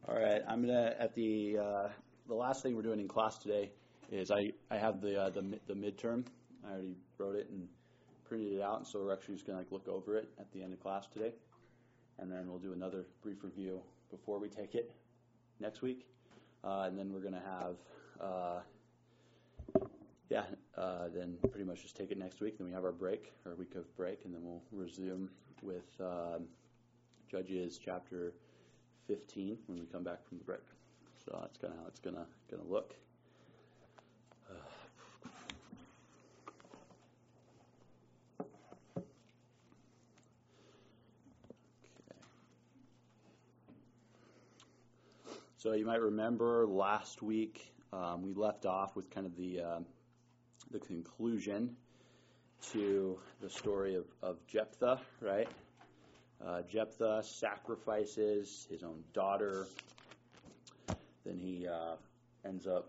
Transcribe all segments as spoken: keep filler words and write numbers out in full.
All right, I'm gonna at the uh, the last thing we're doing in class today is I, I have the uh, the the midterm. I already wrote it and printed it out, and so we're actually just gonna like look over it at the end of class today, and then we'll do another brief review before we take it next week, uh, and then we're gonna have uh, yeah, uh, then pretty much just take it next week. Then we have our break, our week of break, and then we'll resume with um, Judges chapter fifteen when we come back from the break. So that's kind of how it's gonna gonna look. Uh, okay. So you might remember last week um, we left off with kind of the uh, the conclusion to the story of, of Jephthah, right? Uh, Jephthah sacrifices his own daughter. Then he uh, ends up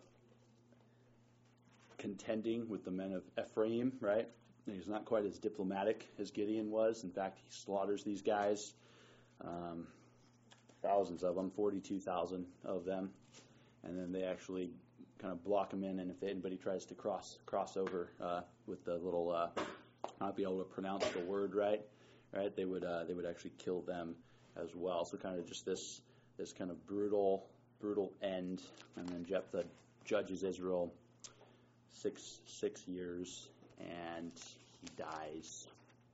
contending with the men of Ephraim, right? And he's not quite as diplomatic as Gideon was. In fact, he slaughters these guys, um, thousands of them, forty-two thousand of them. And then they actually kind of block him in, and if anybody tries to cross cross over uh, with the little, uh, not be able to pronounce the word right, right? They would uh, they would actually kill them as well. So kind of just this this kind of brutal brutal end, and then Jephthah judges Israel six six years, and he dies.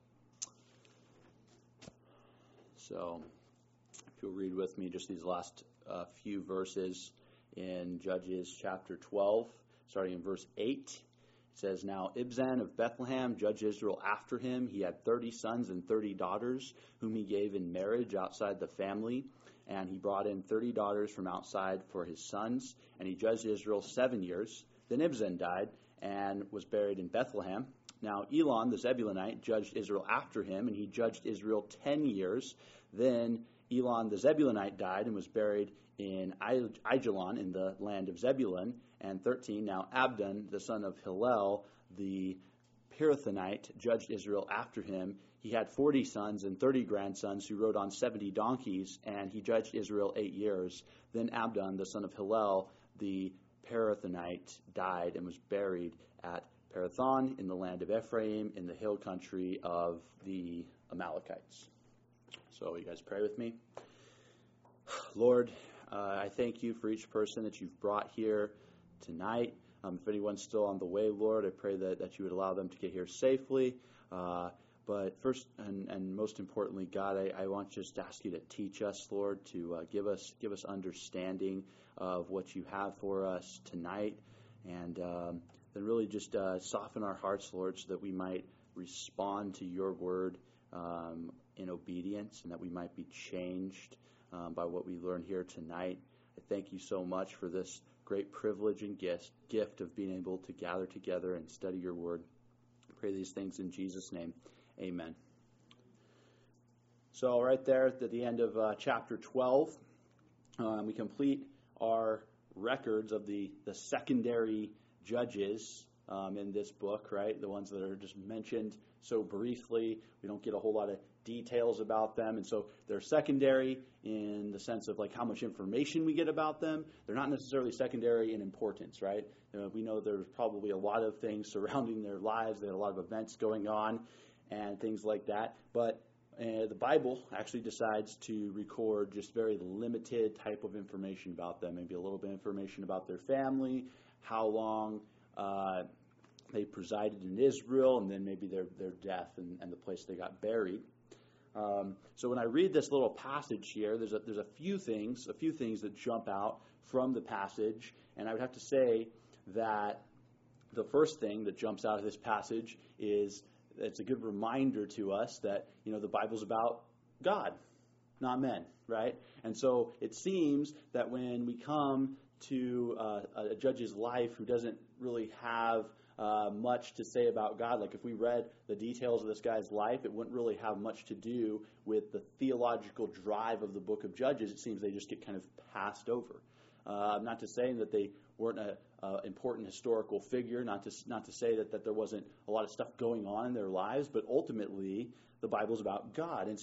So if you'll read with me just these last uh, few verses in Judges chapter twelve, starting in verse eight. It says, "Now Ibzan of Bethlehem judged Israel after him. He had thirty sons and thirty daughters, whom he gave in marriage outside the family. And he brought in thirty daughters from outside for his sons. And he judged Israel seven years. Then Ibzan died and was buried in Bethlehem. Now Elon the Zebulunite judged Israel after him, and he judged Israel ten years. Then Elon the Zebulunite died and was buried in Aijalon in the land of Zebulun. And thirteen, now Abdon, the son of Hillel, the Pirathonite, judged Israel after him. He had forty sons and thirty grandsons who rode on seventy donkeys, and he judged Israel eight years. Then Abdon, the son of Hillel, the Pirathonite, died and was buried at Parathon in the land of Ephraim in the hill country of the Amalekites." So you guys pray with me. Lord, uh, I thank you for each person that you've brought here tonight. Um, if anyone's still on the way, Lord, I pray that, that you would allow them to get here safely. Uh, but first and, and most importantly, God, I, I want just to ask you to teach us, Lord, to uh, give us give us understanding of what you have for us tonight. And um, then really just uh, soften our hearts, Lord, so that we might respond to your word um, in obedience, and that we might be changed um, by what we learn here tonight. I thank you so much for this great privilege and gift, gift of being able to gather together and study your word. I pray these things in Jesus' name. Amen. So right there at the end of uh, chapter twelve, um, we complete our records of the, the secondary judges um, in this book, right? The ones that are just mentioned so briefly. We don't get a whole lot of details about them, and so they're secondary in the sense of like how much information we get about them. They're not necessarily secondary in importance, right? You know, we know there's probably a lot of things surrounding their lives. They had a lot of events going on and things like that, but uh, the Bible actually decides to record just very limited type of information about them, maybe a little bit of information about their family, how long uh, they presided in Israel, and then maybe their, their death and, and the place they got buried. Um, so when I read this little passage here, there's a, there's a few things, a few things that jump out from the passage, and I would have to say that the first thing that jumps out of this passage is it's a good reminder to us that, you know, the Bible's about God, not men, right? And so it seems that when we come to uh, a judge's life who doesn't really have Uh, much to say about God. Like if we read the details of this guy's life, it wouldn't really have much to do with the theological drive of the book of Judges. It seems they just get kind of passed over. Uh, I'm not to say that they weren't an important historical figure, not to not to say that, that there wasn't a lot of stuff going on in their lives, but ultimately the Bible's about God. And so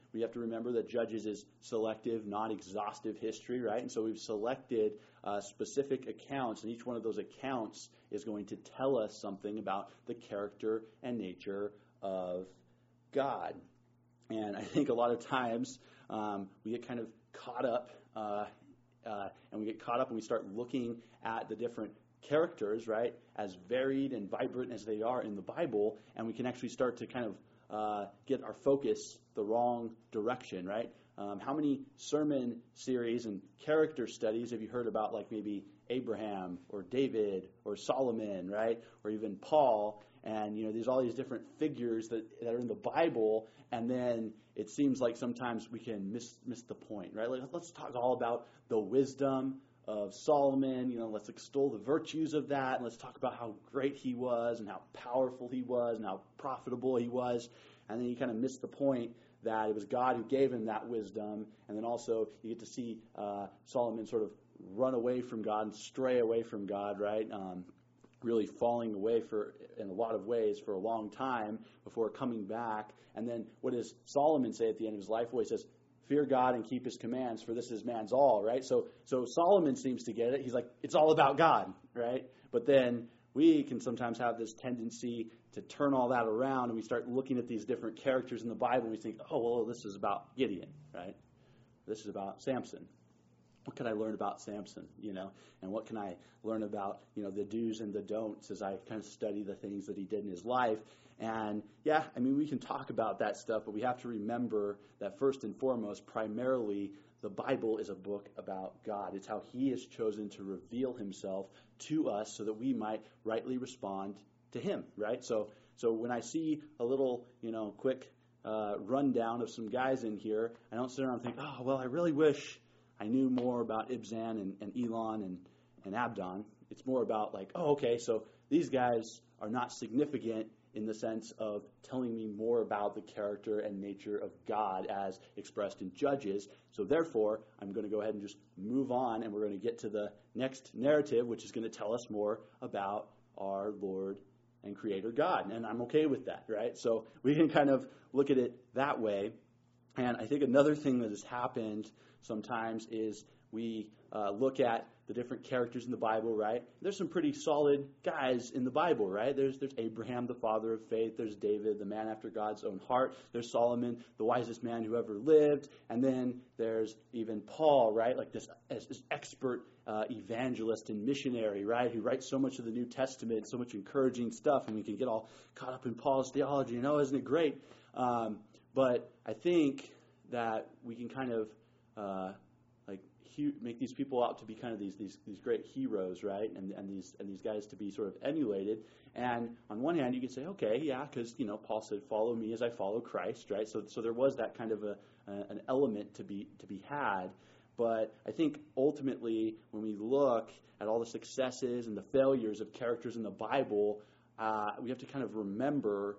we have to remember that Judges is selective, not exhaustive history, right? And so we've selected uh, specific accounts, and each one of those accounts is going to tell us something about the character and nature of God. And I think a lot of times um, we get kind of caught up, uh, uh, and we get caught up and we start looking at the different characters, right, as varied and vibrant as they are in the Bible, and we can actually start to kind of uh, get our focus the wrong direction, right? Um, how many sermon series and character studies have you heard about, like maybe Abraham or David or Solomon, right, or even Paul? And, you know, there's all these different figures that, that are in the Bible, and then it seems like sometimes we can miss miss the point, right? Like, let's talk all about the wisdom of Solomon, you know, let's extol the virtues of that, and let's talk about how great he was and how powerful he was and how profitable he was. And then you kind of miss the point that it was God who gave him that wisdom. And then also you get to see uh, Solomon sort of run away from God and stray away from God, right? Um, really falling away for in a lot of ways for a long time before coming back. And then what does Solomon say at the end of his life? Well, he says, fear God and keep his commands, for this is man's all, right? So so Solomon seems to get it. He's like, it's all about God, right? But then we can sometimes have this tendency to turn all that around, and we start looking at these different characters in the Bible, and we think, oh, well, this is about Gideon, right? This is about Samson. What can I learn about Samson, you know? And what can I learn about, you know, the do's and the don'ts as I kind of study the things that he did in his life? And, yeah, I mean, we can talk about that stuff, but we have to remember that first and foremost, primarily, the Bible is a book about God. It's how he has chosen to reveal himself to us so that we might rightly respond to him, right? So so when I see a little, you know, quick uh, rundown of some guys in here, I don't sit around and think, oh, well, I really wish I knew more about Ibzan and, and Elon and, and Abdon. It's more about like, oh, okay, so these guys are not significant in the sense of telling me more about the character and nature of God as expressed in Judges. So therefore, I'm going to go ahead and just move on, and we're going to get to the next narrative, which is going to tell us more about our Lord and Creator God. And I'm okay with that, right? So we can kind of look at it that way. And I think another thing that has happened sometimes is we uh, look at the different characters in the Bible, right? There's some pretty solid guys in the Bible, right? There's there's Abraham, the father of faith. There's David, the man after God's own heart. There's Solomon, the wisest man who ever lived. And then there's even Paul, right? Like this, this expert uh, evangelist and missionary, right? Who writes so much of the New Testament, so much encouraging stuff, and we can get all caught up in Paul's theology. You know, isn't it great? Um, but I think that we can kind of uh, like he, make these people out to be kind of these these these great heroes, right? And and these and these guys to be sort of emulated. And on one hand, you could say, okay, yeah, because you know Paul said, "Follow me as I follow Christ," right? So so there was that kind of a, a an element to be to be had. But I think ultimately, when we look at all the successes and the failures of characters in the Bible, uh, we have to kind of remember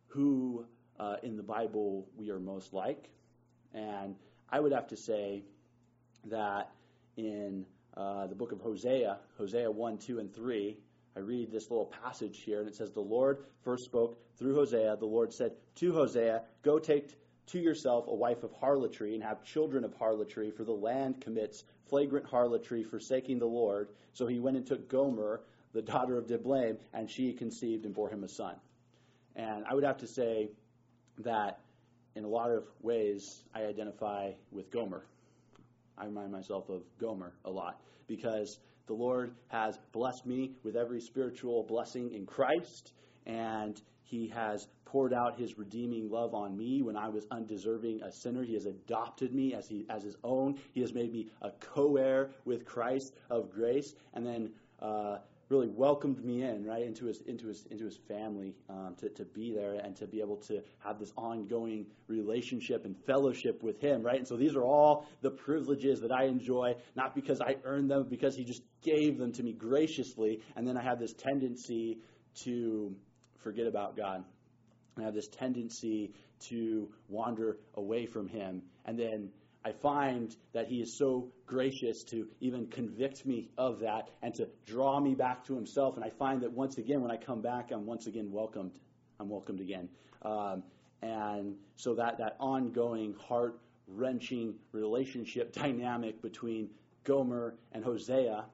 who uh, in the Bible we are most like. And I would have to say that in uh, the book of Hosea, Hosea one, two, and three, I read this little passage here, and it says, the Lord first spoke through Hosea. The Lord said to Hosea, go take to yourself a wife of harlotry and have children of harlotry, for the land commits flagrant harlotry, forsaking the Lord. So he went and took Gomer, the daughter of Diblaim, and she conceived and bore him a son. And I would have to say that in a lot of ways, I identify with Gomer. I remind myself of Gomer a lot because the Lord has blessed me with every spiritual blessing in Christ, and he has poured out his redeeming love on me when I was undeserving a sinner. He has adopted me as he as his own. He has made me a co-heir with Christ of grace, and then uh, really welcomed me in, right, into his into his into his family, um, to to be there and to be able to have this ongoing relationship and fellowship with him, right? And so these are all the privileges that I enjoy, not because I earned them, because he just gave them to me graciously. And then I have this tendency to forget about God. I have this tendency to wander away from him. And then I find that he is so gracious to even convict me of that and to draw me back to himself. And I find that once again, when I come back, I'm once again welcomed. I'm welcomed again. Um, And so that, that ongoing, heart-wrenching relationship dynamic between Gomer and Hosea,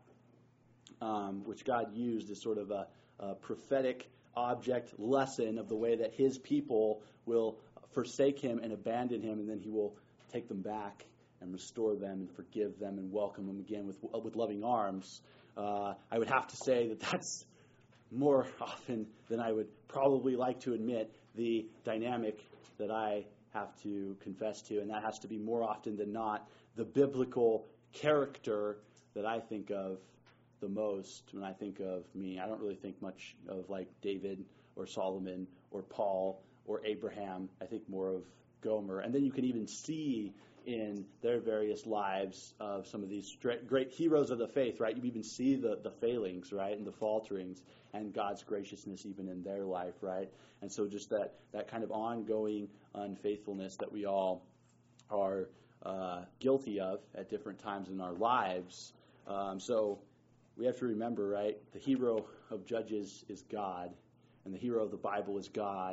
um, which God used as sort of a, a prophetic object lesson of the way that his people will forsake him and abandon him, and then he will take them back and restore them and forgive them and welcome them again with with loving arms. Uh, I would have to say that that's more often than I would probably like to admit the dynamic that I have to confess to, and that has to be more often than not the biblical character that I think of the most when I think of me. I don't really think much of like David or Solomon or Paul or Abraham. I think more of Gomer. And then you can even see in their various lives of some of these great heroes of the faith, right? You even see the, the failings, right, and the falterings and God's graciousness even in their life, right? And so just that, that kind of ongoing unfaithfulness that we all are uh, guilty of at different times in our lives. Um, so we have to remember, right, the hero of Judges is God, and the hero of the Bible is God,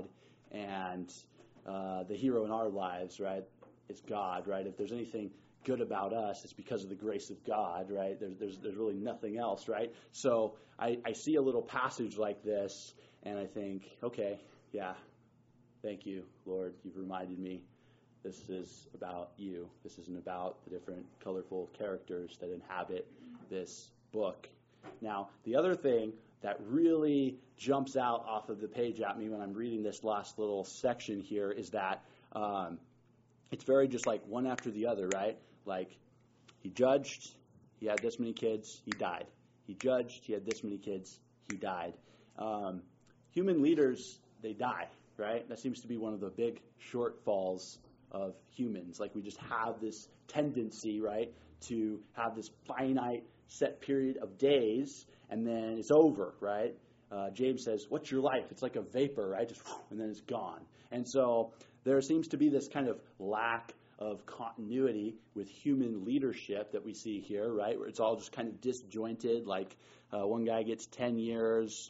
and uh, the hero in our lives, right, is God, right? If there's anything good about us, it's because of the grace of God, right? There's there's, there's really nothing else, right? So I, I see a little passage like this, and I think, okay, yeah, thank you, Lord. You've reminded me this is about you. This isn't about the different colorful characters that inhabit this book. Now, the other thing that really jumps out off of the page at me when I'm reading this last little section here is that um, it's very just like one after the other, right? Like, he judged, he had this many kids, he died. He judged, he had this many kids, he died. Um, human leaders, they die, right? That seems to be one of the big shortfalls of humans. Like, we just have this tendency, right, to have this finite set period of days, and then it's over, right? Uh, James says, what's your life? It's like a vapor, right? Just, and then it's gone. And so there seems to be this kind of lack of continuity with human leadership that we see here, right? Where it's all just kind of disjointed, like uh, one guy gets ten years,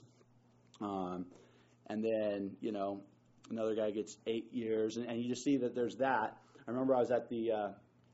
um, and then, you know, another guy gets eight years, and, and you just see that there's that. I remember I was at the uh,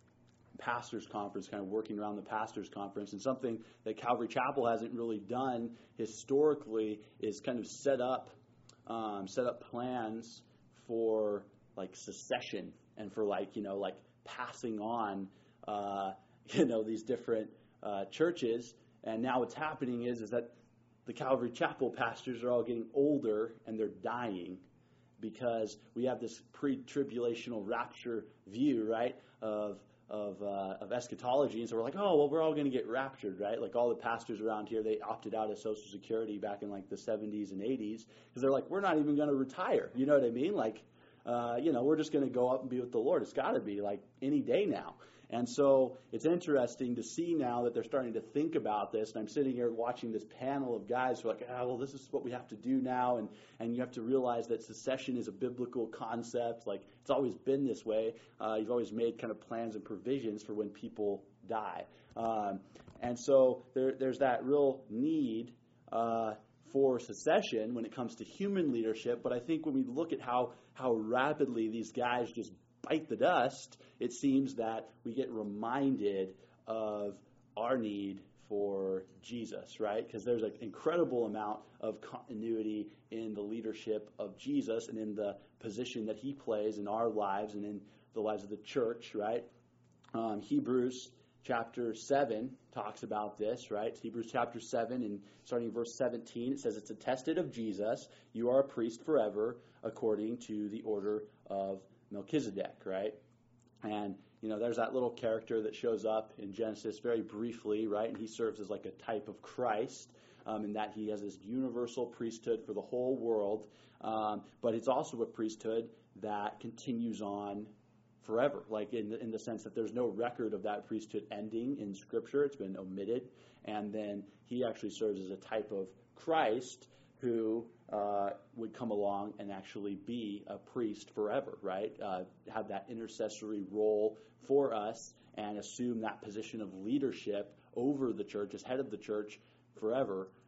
pastors conference, kind of working around the pastors conference, and something that Calvary Chapel hasn't really done historically is kind of set up um, set up plans for like secession and for like, you know, like passing on uh, you know, these different uh, churches. And now what's happening is is that the Calvary Chapel pastors are all getting older and they're dying, because we have this pre-tribulational rapture view, right, of of uh, of eschatology, and so we're like, oh, well, we're all going to get raptured, right? Like all the pastors around here, they opted out of Social Security back in like the seventies and eighties, because they're like, we're not even going to retire. You know what I mean? Like, uh, you know, we're just going to go up and be with the Lord. It's got to be like any day now. And so it's interesting to see now that they're starting to think about this. And I'm sitting here watching this panel of guys who are like, ah, well, this is what we have to do now. And, and you have to realize that secession is a biblical concept. Like, it's always been this way. Uh, you've always made kind of plans and provisions for when people die. Um, and so there, there's that real need uh, for secession when it comes to human leadership. But I think when we look at how, how rapidly these guys just bite the dust, it seems that we get reminded of our need for Jesus, right? Because there's an incredible amount of continuity in the leadership of Jesus and in the position that he plays in our lives and in the lives of the church, right? Um, Hebrews chapter seven talks about this, right? Hebrews chapter seven, and starting in verse seventeen, it says, it's attested of Jesus, you are a priest forever, according to the order of Melchizedek, right? And, you know, there's that little character that shows up in Genesis very briefly, right? And he serves as like a type of Christ, um, in that he has this universal priesthood for the whole world. Um, but it's also a priesthood that continues on forever, like in the, in the sense that there's no record of that priesthood ending in Scripture. It's been omitted. And then he actually serves as a type of Christ who uh, would come along and actually be a priest forever, right? Uh, have that intercessory role for us and assume that position of leadership over the church, as head of the church forever.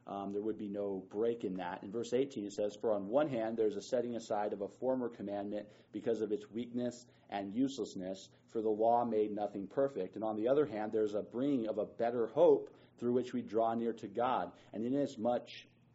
um, there would be no break in that. In verse eighteen, it says, "For on one hand, there's a setting aside of a former commandment because of its weakness and uselessness, for the law made nothing perfect. And on the other hand, there's a bringing of a better hope through which we draw near to God. And inasmuch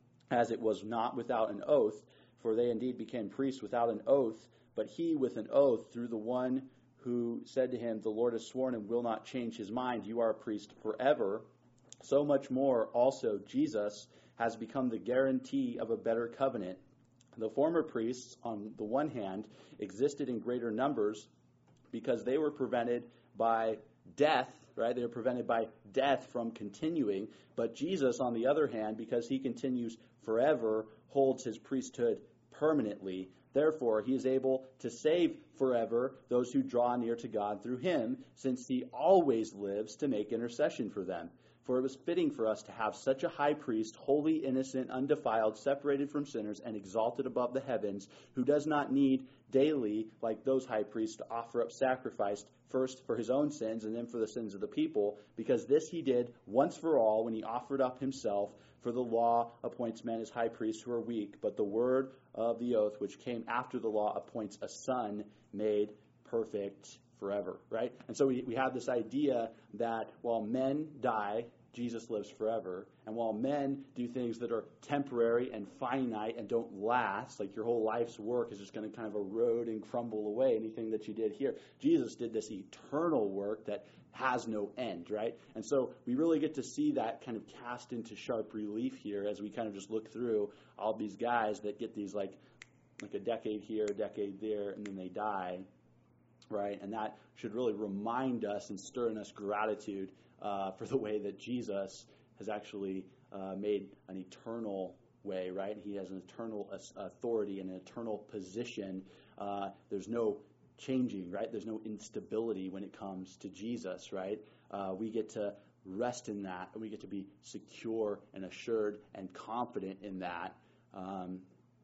as it was not without an oath, for they indeed became priests without an oath, but he with an oath through the one who said to him, 'The Lord has sworn and will not change his mind. You are a priest forever.' So much more also Jesus has become the guarantee of a better covenant. The former priests, on the one hand, existed in greater numbers because they were prevented by death, right? They were prevented by death from continuing. But Jesus, on the other hand, because he continues forever, holds his priesthood permanently. Therefore, he is able to save forever those who draw near to God through him, since he always lives to make intercession for them. For it was fitting for us to have such a high priest, holy, innocent, undefiled, separated from sinners, and exalted above the heavens, who does not need daily, like those high priests, to offer up sacrifice, first for his own sins and then for the sins of the people, because this he did once for all when he offered up himself. For the law appoints men as high priests who are weak, but the word of the oath, which came after the law, appoints a son made perfect forever, right? And so we, we have this idea that while men die, Jesus lives forever. And while men do things that are temporary and finite and don't last, like your whole life's work is just going to kind of erode and crumble away, anything that you did here, Jesus did this eternal work that has no end, right? And so we really get to see that kind of cast into sharp relief here as we kind of just look through all these guys that get these like like a decade here, a decade there, and then they die, right? And that should really remind us and stir in us gratitude uh, for the way that Jesus has actually uh, made an eternal way, right? He has an eternal authority and an eternal position. Uh, there's no changing, right? There's no instability when it comes to Jesus, right? Uh, we get to rest in that, and we get to be secure and assured and confident in that um,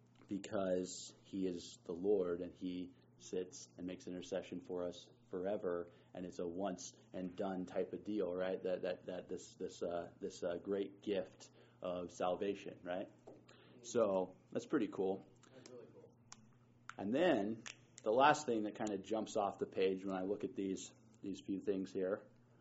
because he is the Lord and he sits and makes intercession for us forever, and it's a once and done type of deal, right? That that that this this uh, this uh, great gift of salvation, right? So that's pretty cool. That's really cool. And then the last thing that kind of jumps off the page when I look at these these few things here,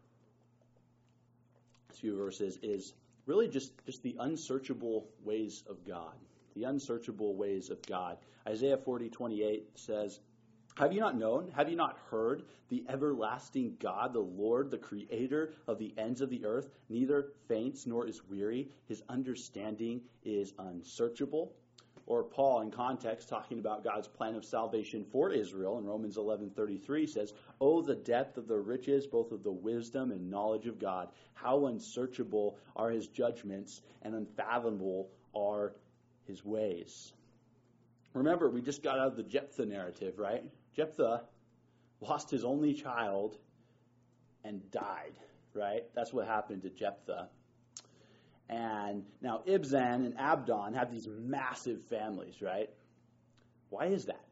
these few verses, is really just just the unsearchable ways of God. The unsearchable ways of God. Isaiah forty twenty-eight says, "Have you not known? Have you not heard? The everlasting God, the Lord, the creator of the ends of the earth, neither faints nor is weary. His understanding is unsearchable." Or Paul, in context, talking about God's plan of salvation for Israel in Romans eleven thirty-three says, "Oh, the depth of the riches, both of the wisdom and knowledge of God. How unsearchable are his judgments and unfathomable are his ways." Remember, we just got out of the Jephthah narrative, right? Jephthah lost his only child and died, right? That's what happened to Jephthah. And now Ibzan and Abdon have these massive families, right? Why is that?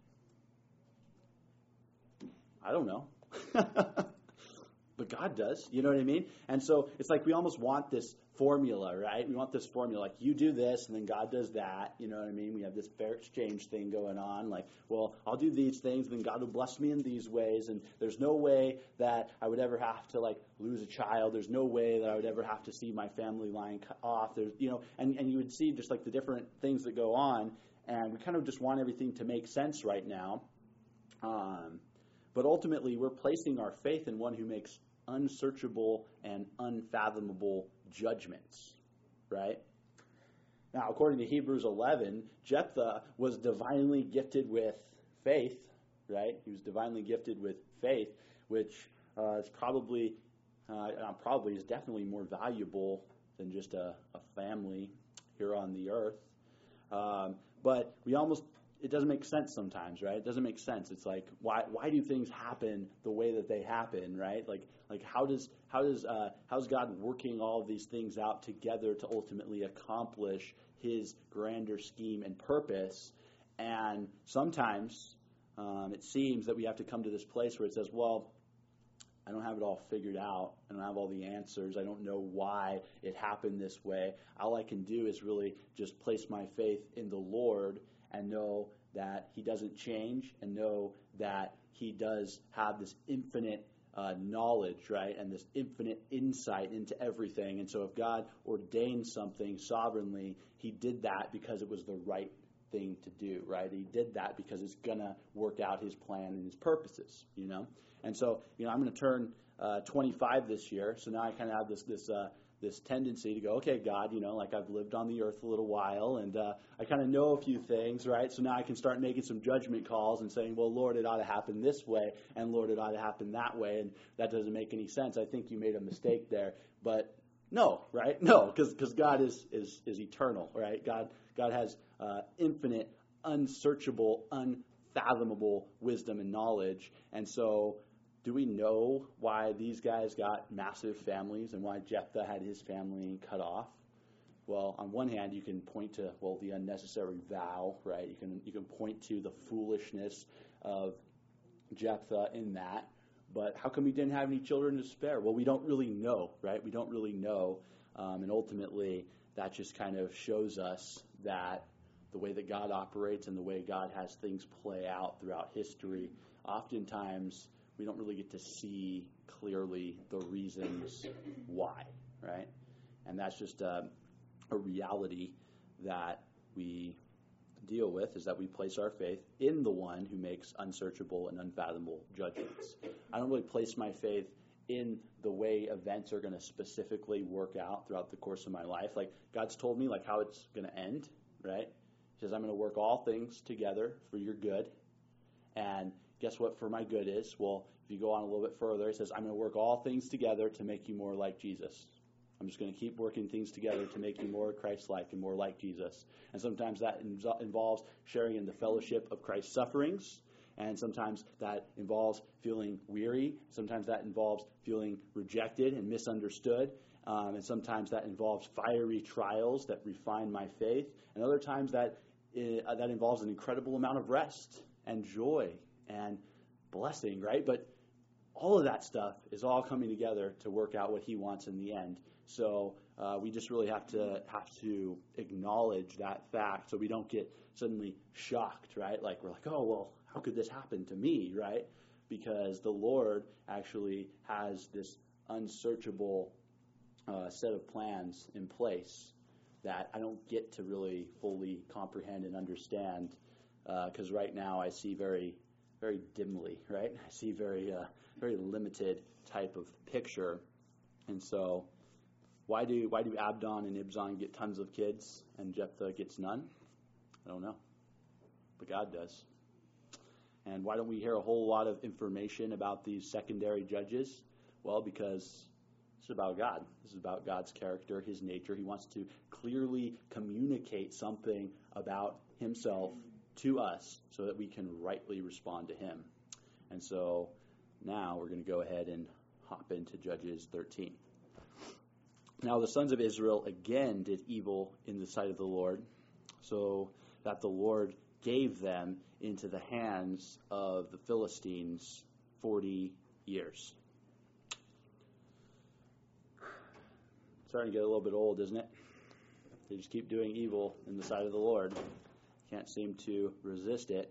I don't know. But God does, you know what I mean? And so it's like we almost want this formula, right? We want this formula, like you do this and then God does that, you know what I mean? We have this fair exchange thing going on, like, well, I'll do these things, then God will bless me in these ways, and there's no way that I would ever have to, like, lose a child. There's no way that I would ever have to see my family line cut off. There's, you know, and, and you would see just, like, the different things that go on, and we kind of just want everything to make sense right now. Um, but ultimately, we're placing our faith in one who makes unsearchable and unfathomable judgments, right? Now, according to Hebrews eleven, Jephthah was divinely gifted with faith, right? He was divinely gifted with faith, which uh, is probably, uh, not probably, is definitely more valuable than just a, a family here on the earth. Um, but we almost, it doesn't make sense sometimes, right? It doesn't make sense. It's like, why why do things happen the way that they happen, right? Like like how does how does uh, how's God working all of these things out together to ultimately accomplish his grander scheme and purpose? And sometimes um, it seems that we have to come to this place where it says, well, I don't don't have it all figured out. I don't have all the answers. I don't know why it happened this way. All I can do is really just place my faith in the Lord and know that he doesn't change, and know that he does have this infinite uh, knowledge, right, and this infinite insight into everything. And so if God ordained something sovereignly, he did that because it was the right thing to do, right? He did that because it's going to work out his plan and his purposes, you know? And so, you know, I'm going to turn uh, twenty-five this year, so now I kind of have this this uh, this tendency to go, okay, God, you know, like I've lived on the earth a little while, and uh, I kind of know a few things, right? So now I can start making some judgment calls and saying, well, Lord, it ought to happen this way, and Lord, it ought to happen that way, and that doesn't make any sense. I think you made a mistake there, but no, right? No, because because God is, is is eternal, right? God God has uh, infinite, unsearchable, unfathomable wisdom and knowledge, and so do we know why these guys got massive families and why Jephthah had his family cut off? Well, on one hand, you can point to, well, the unnecessary vow, right? You can you can point to the foolishness of Jephthah in that. But how come he didn't have any children to spare? Well, we don't really know, right? We don't really know. Um, and ultimately, that just kind of shows us that the way that God operates and the way God has things play out throughout history, oftentimes we don't really get to see clearly the reasons why, right? And that's just a, a reality that we deal with, is that we place our faith in the one who makes unsearchable and unfathomable judgments. I don't really place my faith in the way events are going to specifically work out throughout the course of my life. Like, God's told me like how it's going to end, right? He says, I'm going to work all things together for your good. And guess what for my good is? Well, if you go on a little bit further, it says, I'm going to work all things together to make you more like Jesus. I'm just going to keep working things together to make you more Christ-like and more like Jesus. And sometimes that involves sharing in the fellowship of Christ's sufferings. And sometimes that involves feeling weary. Sometimes that involves feeling rejected and misunderstood. Um, and sometimes that involves fiery trials that refine my faith. And other times that uh, that involves an incredible amount of rest and joy and blessing, right? But all of that stuff is all coming together to work out what he wants in the end. So uh, we just really have to have to acknowledge that fact so we don't get suddenly shocked, right? Like we're like, oh, well, how could this happen to me, right? Because the Lord actually has this unsearchable uh, set of plans in place that I don't get to really fully comprehend and understand because uh, right now I see very, very dimly, right? I see very, uh, very limited type of picture. And so why do why do Abdon and Ibzan get tons of kids and Jephthah gets none? I don't know. But God does. And why don't we hear a whole lot of information about these secondary judges? Well, because this is about God. This is about God's character, his nature. He wants to clearly communicate something about himself to us so that we can rightly respond to him. And so now we're going to go ahead and hop into Judges thirteen. Now the sons of Israel again did evil in the sight of the Lord, so that the Lord gave them into the hands of the Philistines forty years. Starting to get a little bit old, isn't it? They just keep doing evil in the sight of the Lord. Can't seem to resist it.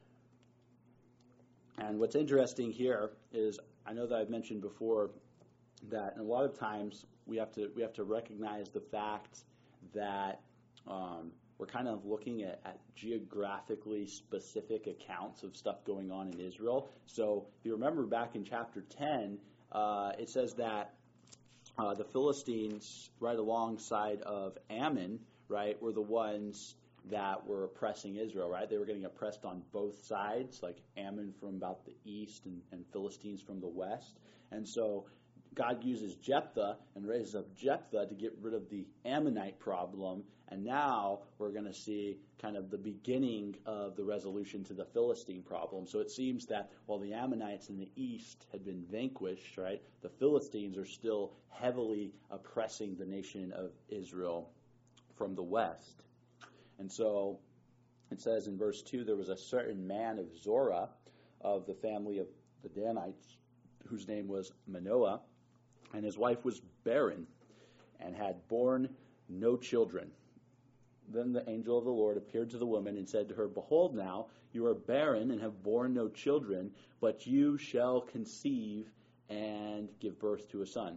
And what's interesting here is, I know that I've mentioned before that a lot of times we have to we have to recognize the fact that um, we're kind of looking at, at geographically specific accounts of stuff going on in Israel. So if you remember back in chapter ten, uh, it says that uh, the Philistines, right alongside of Ammon, right, were the ones that were oppressing Israel, right? They were getting oppressed on both sides, like Ammon from about the east and, and Philistines from the west. And so God uses Jephthah and raises up Jephthah to get rid of the Ammonite problem. And now we're going to see kind of the beginning of the resolution to the Philistine problem. So it seems that while the Ammonites in the east had been vanquished, right, the Philistines are still heavily oppressing the nation of Israel from the west. And so it says in verse two, there was a certain man of Zorah of the family of the Danites, whose name was Manoah, and his wife was barren and had borne no children. Then the angel of the Lord appeared to the woman and said to her, Behold now, you are barren and have borne no children, but you shall conceive and give birth to a son.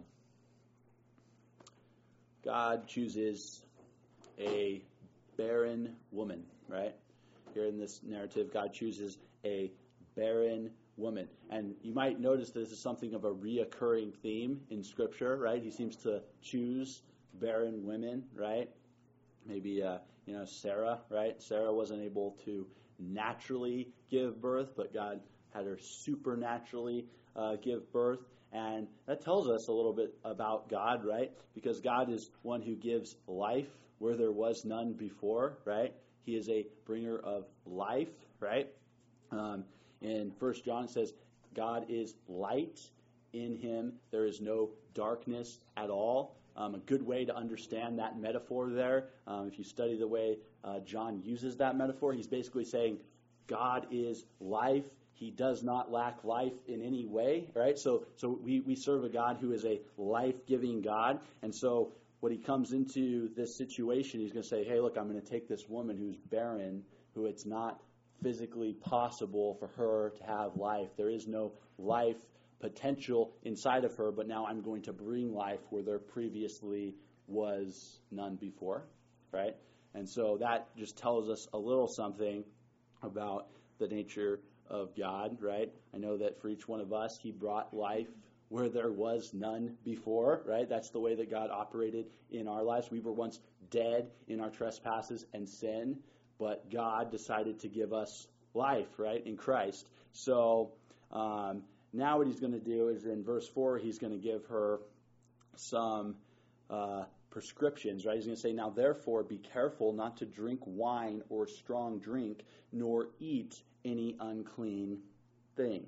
God chooses a barren woman, right? Here in this narrative, God chooses a barren woman. And you might notice this is something of a reoccurring theme in Scripture, right? He seems to choose barren women, right? Maybe, uh, you know, Sarah, right? Sarah wasn't able to naturally give birth, but God had her supernaturally uh, give birth. And that tells us a little bit about God, right? Because God is one who gives life where there was none before, right? He is a bringer of life, right? Um, in First John it says, God is light. In him there is no darkness at all. Um, a good way to understand that metaphor there, um, if you study the way uh, John uses that metaphor, he's basically saying God is life. He does not lack life in any way, right? So so we, we serve a God who is a life-giving God. And so when he comes into this situation, he's going to say, hey, look, I'm going to take this woman who's barren, who it's not physically possible for her to have life. There is no life potential inside of her, but now I'm going to bring life where there previously was none before, right? And so that just tells us a little something about the nature of God, right? I know that for each one of us, he brought life where there was none before, right? That's the way that God operated in our lives. We were once dead in our trespasses and sin, but God decided to give us life, right, in Christ. So um, now what he's going to do is in verse four, he's going to give her some uh, prescriptions, right? He's going to say, now therefore be careful not to drink wine or strong drink, nor eat any unclean thing.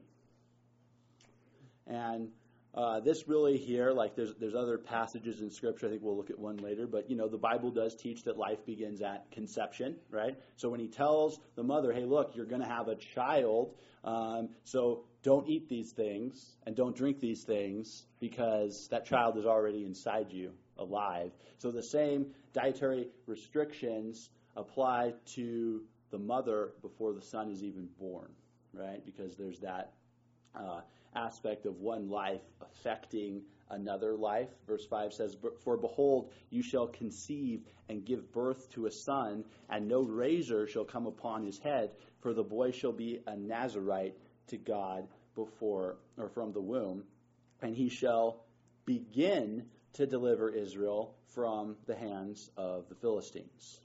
And uh, this really here, like there's there's other passages in Scripture, I think we'll look at one later, but you know, the Bible does teach that life begins at conception, right? So when he tells the mother, hey, look, you're going to have a child, um, so don't eat these things and don't drink these things because that child is already inside you, alive. So the same dietary restrictions apply to the mother before the son is even born, right? Because there's that uh, aspect of one life affecting another life. Verse five says, for behold, you shall conceive and give birth to a son, and no razor shall come upon his head, for the boy shall be a Nazarite to God before or from the womb, and he shall begin to deliver Israel from the hands of the Philistines.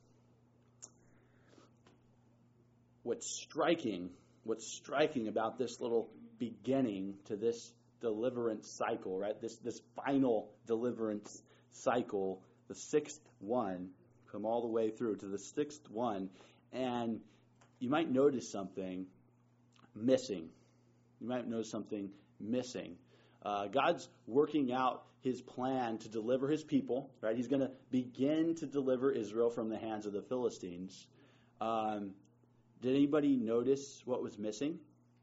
What's striking, what's striking about this little beginning to this deliverance cycle, right? This this final deliverance cycle, the sixth one, come all the way through to the sixth one, and you might notice something missing. You might notice something missing. Uh, God's working out his plan to deliver his people, right? He's going to begin to deliver Israel from the hands of the Philistines. Um, did anybody notice what was missing?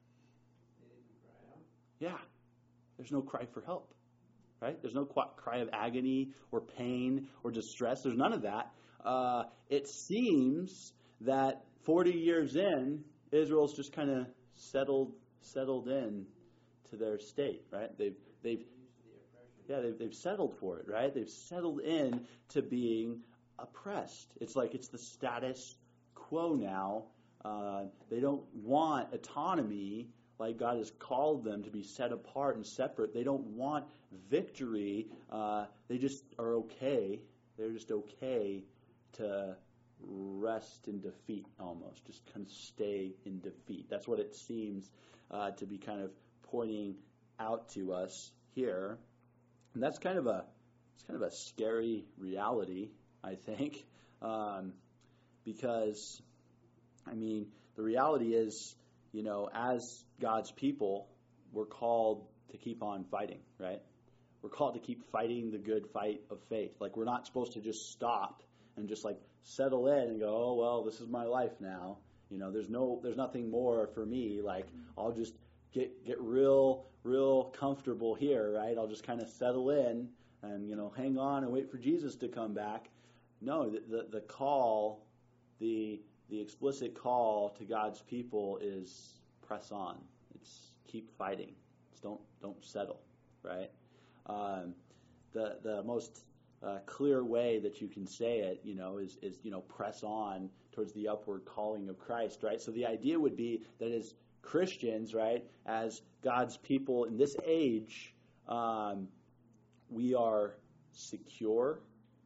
Yeah. There's no cry for help, right? There's no cry of agony or pain or distress. There's none of that. Uh, it seems that forty years in, Israel's just kind of settled settled in to their state, right? They've they've yeah they've they've settled for it, right? They've settled in to being oppressed. It's like it's the status quo now. Uh, they don't want autonomy like God has called them to be set apart and separate. They don't want victory. Uh, they just are okay. They're just okay to rest in defeat almost, just kind of stay in defeat. That's what it seems uh, to be kind of pointing out to us here. And that's kind of a it's kind of a scary reality, I think, um, because, I mean, the reality is, you know, as God's people, we're called to keep on fighting, right? We're called to keep fighting the good fight of faith. Like, we're not supposed to just stop and just like settle in and go, oh, well, this is my life now. You know, there's no, there's nothing more for me. Like, I'll just get get real real comfortable here, right? I'll just kind of settle in and, you know, hang on and wait for Jesus to come back. No, the the, the call, the the explicit call to God's people is press on. It's keep fighting. It's don't don't settle, right? Um, the the most uh, clear way that you can say it, you know, is is you know press on towards the upward calling of Christ, right? So the idea would be that as Christians, right, as God's people in this age, um, we are secure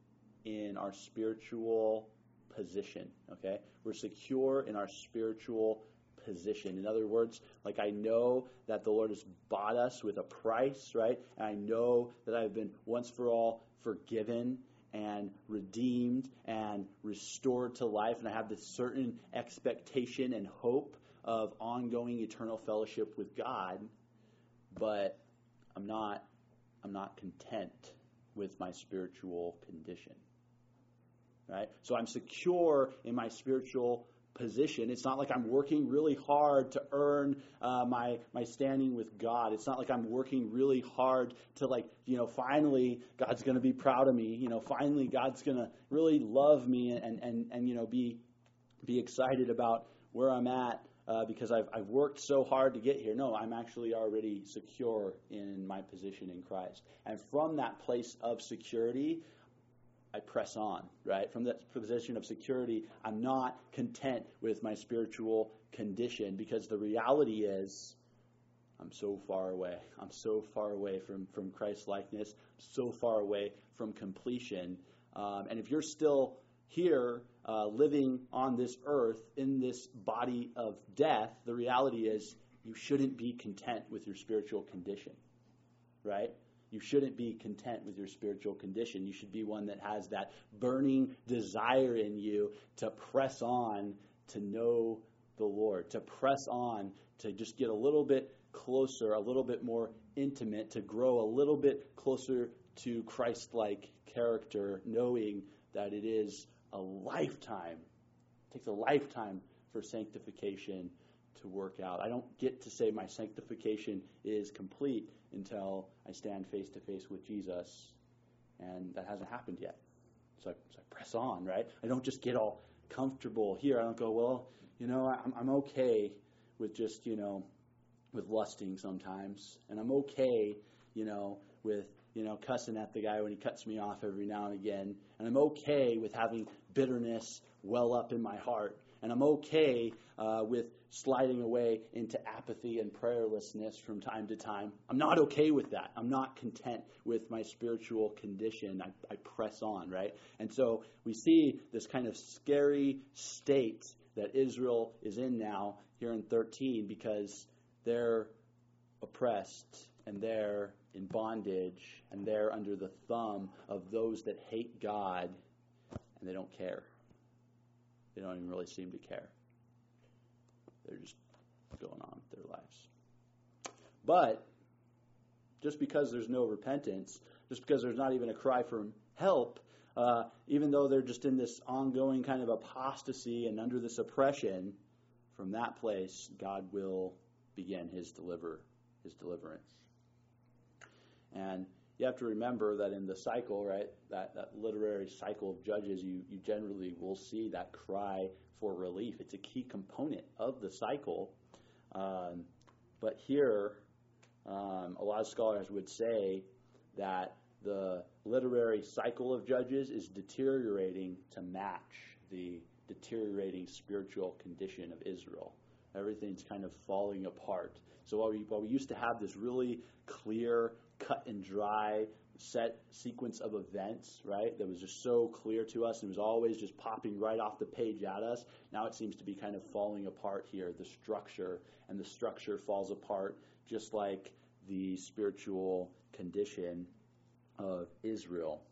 in our spiritual position, okay? We're secure in our spiritual position. In other words, like I know that the Lord has bought us with a price, right? And I know that I've been once for all forgiven and redeemed and restored to life, and I have this certain expectation and hope of ongoing eternal fellowship with God, but I'm not I'm not content with my spiritual condition. Right? So I'm secure in my spiritual position. It's not like I'm working really hard to earn uh, my my standing with God. It's not like I'm working really hard to, like, you know, finally God's going to be proud of me. You know, finally God's going to really love me and and and you know be be excited about where I'm at uh, because I've I've worked so hard to get here. No, I'm actually already secure in my position in Christ, and from that place of security, I press on, right? From that position of security, I'm not content with my spiritual condition, because the reality is I'm so far away. I'm so far away from, from Christ's likeness, so far away from completion. Um, and if you're still here uh, living on this earth in this body of death, the reality is you shouldn't be content with your spiritual condition, right? You shouldn't be content with your spiritual condition. You should be one that has that burning desire in you to press on to know the Lord, to press on to just get a little bit closer, a little bit more intimate, to grow a little bit closer to Christ-like character, knowing that it is a lifetime. It takes a lifetime for sanctification to work out. I don't get to say my sanctification is complete until I stand face to face with Jesus, and that hasn't happened yet. So I, so I press on, right? I don't just get all comfortable here. I don't go, well, you know, I'm, I'm okay with just, you know, with lusting sometimes, and I'm okay, you know, with, you know, cussing at the guy when he cuts me off every now and again, and I'm okay with having bitterness well up in my heart, and I'm okay uh, with sliding away into apathy and prayerlessness from time to time. I'm not okay with that. I'm not content with my spiritual condition. I, I press on, right? And so we see this kind of scary state that Israel is in now here in thirteen, because they're oppressed and they're in bondage and they're under the thumb of those that hate God, and they don't care. They don't even really seem to care. They're just going on with their lives. But just because there's no repentance, just because there's not even a cry for help, uh, even though they're just in this ongoing kind of apostasy and under this oppression, from that place, God will begin his deliver his deliverance. And you have to remember that in the cycle, right, that, that literary cycle of Judges, you, you generally will see that cry for relief. It's a key component of the cycle. Um, but here, um, a lot of scholars would say that the literary cycle of Judges is deteriorating to match the deteriorating spiritual condition of Israel. Everything's kind of falling apart. So while we, while we used to have this really clear, cut and dry set sequence of events, right, that was just so clear to us and was always just popping right off the page at us, now it seems to be kind of falling apart here, the structure, and the structure falls apart just like the spiritual condition of Israel.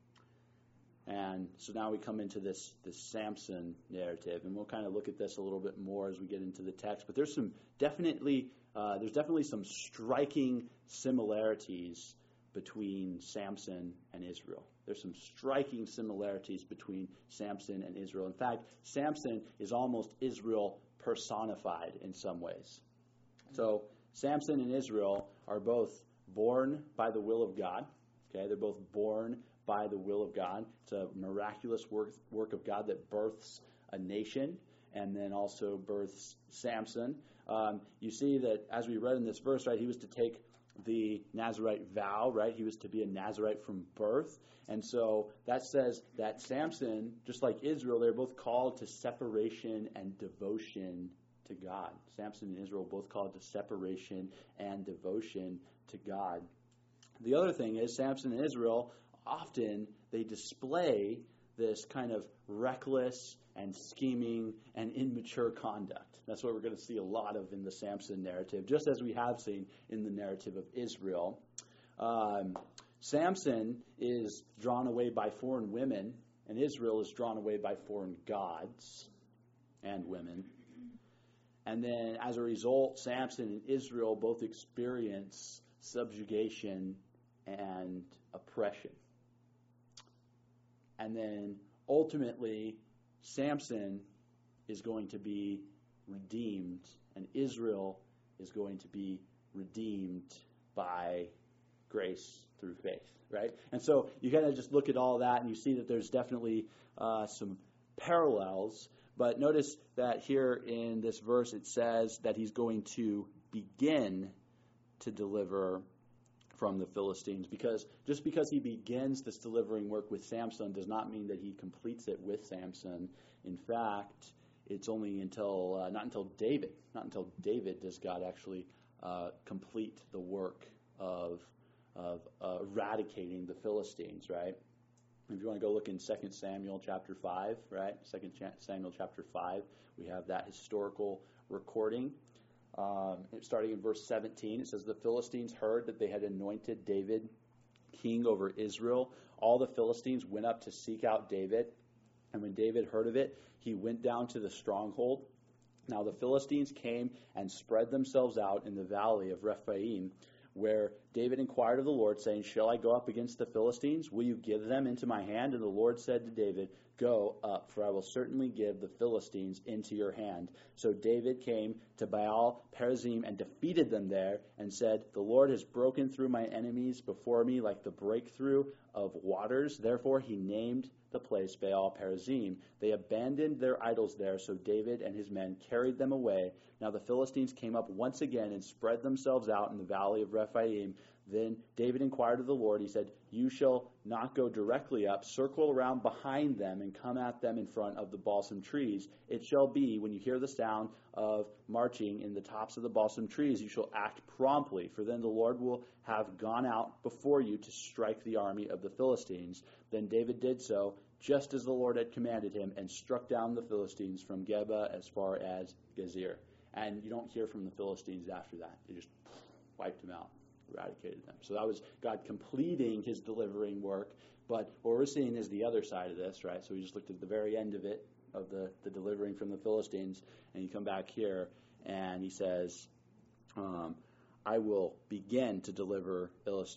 And so now we come into this this Samson narrative, and we'll kind of look at this a little bit more as we get into the text. But there's some definitely uh, there's definitely some striking similarities between Samson and Israel. There's some striking similarities between Samson and Israel. In fact, Samson is almost Israel personified in some ways. So Samson and Israel are both born by the will of God. Okay, they're both born by the will of God. It's a miraculous work, work of God that births a nation and then also births Samson. Um, you see that as we read in this verse, right, he was to take the Nazirite vow, right? He was to be a Nazirite from birth. And so that says that Samson, just like Israel, they're both called to separation and devotion to God. Samson and Israel both called to separation and devotion to God. The other thing is Samson and Israel, often they display this kind of reckless and scheming and immature conduct. That's what we're going to see a lot of in the Samson narrative, just as we have seen in the narrative of Israel. Um, Samson is drawn away by foreign women, and Israel is drawn away by foreign gods and women. And then as a result, Samson and Israel both experience subjugation and oppression. And then ultimately, Samson is going to be redeemed, and Israel is going to be redeemed by grace through faith, right? And so you kind of just look at all that, and you see that there's definitely uh, some parallels. But notice that here in this verse it says that he's going to begin to deliver from the Philistines, because just because he begins this delivering work with Samson does not mean that he completes it with Samson. In fact, it's only until uh, not until David, not until David does God actually uh, complete the work of of uh, eradicating the Philistines, right? If you want to go look in Second Samuel chapter five, right? Second Samuel chapter five, we have that historical recording. Um, starting in verse seventeen, it says, the Philistines heard that they had anointed David king over Israel. All the Philistines went up to seek out David. And when David heard of it, he went down to the stronghold. Now the Philistines came and spread themselves out in the valley of Rephaim, where David inquired of the Lord, saying, shall I go up against the Philistines? Will you give them into my hand? And the Lord said to David, go up, for I will certainly give the Philistines into your hand. So David came to Baal Perazim and defeated them there, and said, the Lord has broken through my enemies before me like the breakthrough of waters. Therefore he named the place Baal Perazim. They abandoned their idols there, so David and his men carried them away. Now the Philistines came up once again and spread themselves out in the valley of Rephaim. Then David inquired of the Lord. He said, you shall not go directly up. Circle around behind them and come at them in front of the balsam trees. It shall be, when you hear the sound of marching in the tops of the balsam trees, you shall act promptly, for then the Lord will have gone out before you to strike the army of the Philistines. Then David did so, just as the Lord had commanded him, and struck down the Philistines from Geba as far as Gezer. And you don't hear from the Philistines after that. They just wiped them out, eradicated them. So that was God completing his delivering work. But what we're seeing is the other side of this, right? So we just looked at the very end of it, of the, the delivering from the Philistines. And you come back here, and he says, um, I will begin to deliver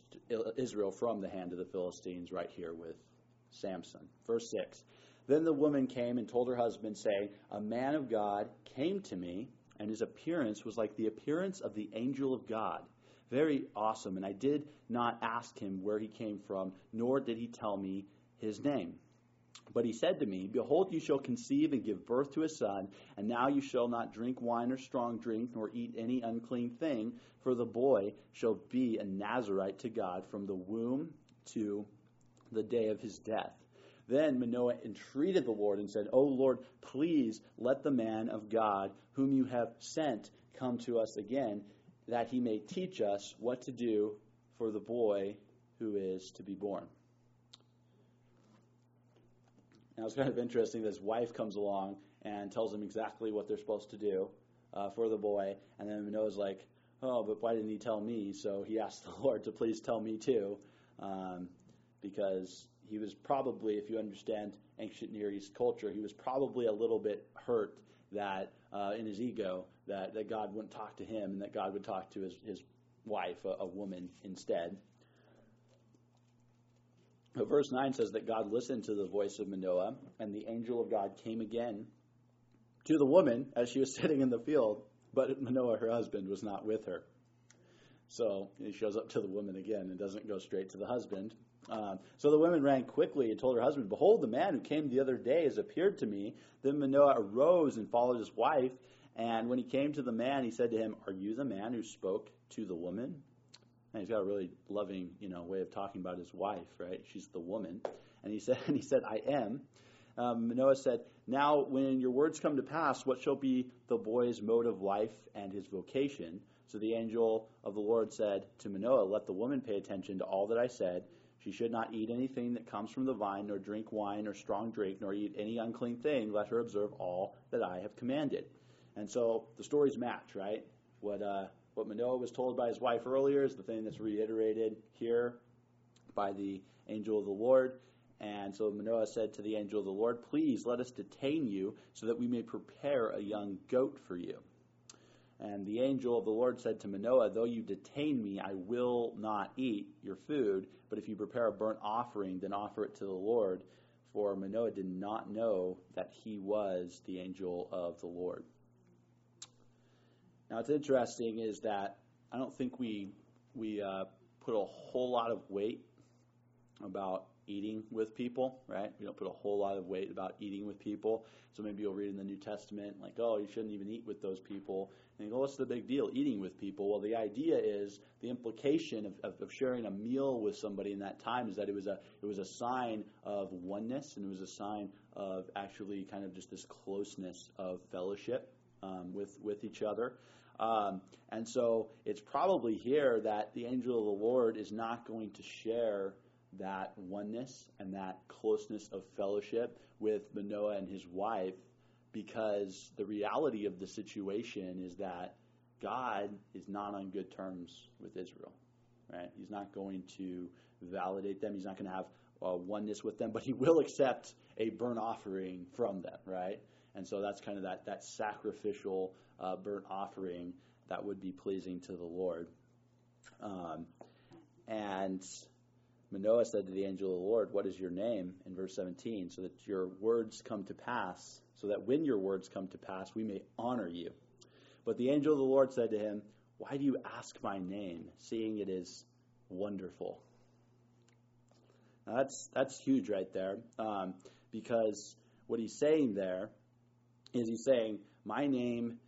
Israel from the hand of the Philistines right here with Samson. Verse six. Then the woman came and told her husband, saying, a man of God came to me, and his appearance was like the appearance of the angel of God. Very awesome. And I did not ask him where he came from, nor did he tell me his name. But he said to me, behold, you shall conceive and give birth to a son, and now you shall not drink wine or strong drink, nor eat any unclean thing, for the boy shall be a Nazirite to God from the womb to the day of his death. Then Manoah entreated the Lord and said, O Lord, please let the man of God whom you have sent come to us again, that he may teach us what to do for the boy who is to be born. Now it's kind of interesting that his wife comes along and tells him exactly what they're supposed to do uh, for the boy, and then Manoah's like, oh, but why didn't he tell me? So he asked the Lord to please tell me too, um, because he was probably, if you understand ancient Near East culture, he was probably a little bit hurt that uh, in his ego that, that God wouldn't talk to him and that God would talk to his, his wife, a, a woman, instead. But verse nine says that God listened to the voice of Manoah, and the angel of God came again to the woman as she was sitting in the field, but Manoah, her husband, was not with her. So he shows up to the woman again and doesn't go straight to the husband. Um, so the woman ran quickly and told her husband, "Behold, the man who came the other day has appeared to me." Then Manoah arose and followed his wife. And when he came to the man, he said to him, "Are you the man who spoke to the woman?" And he's got a really loving, you know, way of talking about his wife, right? She's the woman. And he said, and he said, "I am." Um, Manoah said, "Now, when your words come to pass, what shall be the boy's mode of life and his vocation?" So the angel of the Lord said to Manoah, "Let the woman pay attention to all that I said. She should not eat anything that comes from the vine, nor drink wine or strong drink, nor eat any unclean thing. Let her observe all that I have commanded." And so the stories match, right? What uh, what Manoah was told by his wife earlier is the thing that's reiterated here by the angel of the Lord. And so Manoah said to the angel of the Lord, "Please let us detain you so that we may prepare a young goat for you." And the angel of the Lord said to Manoah, "Though you detain me, I will not eat your food. But if you prepare a burnt offering, then offer it to the Lord." For Manoah did not know that he was the angel of the Lord. Now, what's interesting is that I don't think we we uh, put a whole lot of weight about eating with people, right? We don't put a whole lot of weight about eating with people. So maybe you'll read in the New Testament, like, oh, you shouldn't even eat with those people. And you go, what's the big deal, eating with people? Well, the idea is, the implication of, of, of sharing a meal with somebody in that time is that it was a it was a sign of oneness, and it was a sign of actually kind of just this closeness of fellowship um, with, with each other. Um, and so it's probably here that the angel of the Lord is not going to share that oneness and that closeness of fellowship with Manoah and his wife, because the reality of the situation is that God is not on good terms with Israel, right? He's not going to validate them. He's not going to have uh, oneness with them, but he will accept a burnt offering from them, right? And so that's kind of that, that sacrificial uh, burnt offering that would be pleasing to the Lord. Um, and Manoah said to the angel of the Lord, "What is your name?" in verse seventeen, "so that your words come to pass, so that when your words come to pass, we may honor you." But the angel of the Lord said to him, "Why do you ask my name, seeing it is wonderful?" Now that's that's huge right there, um, because what he's saying there is he's saying, my name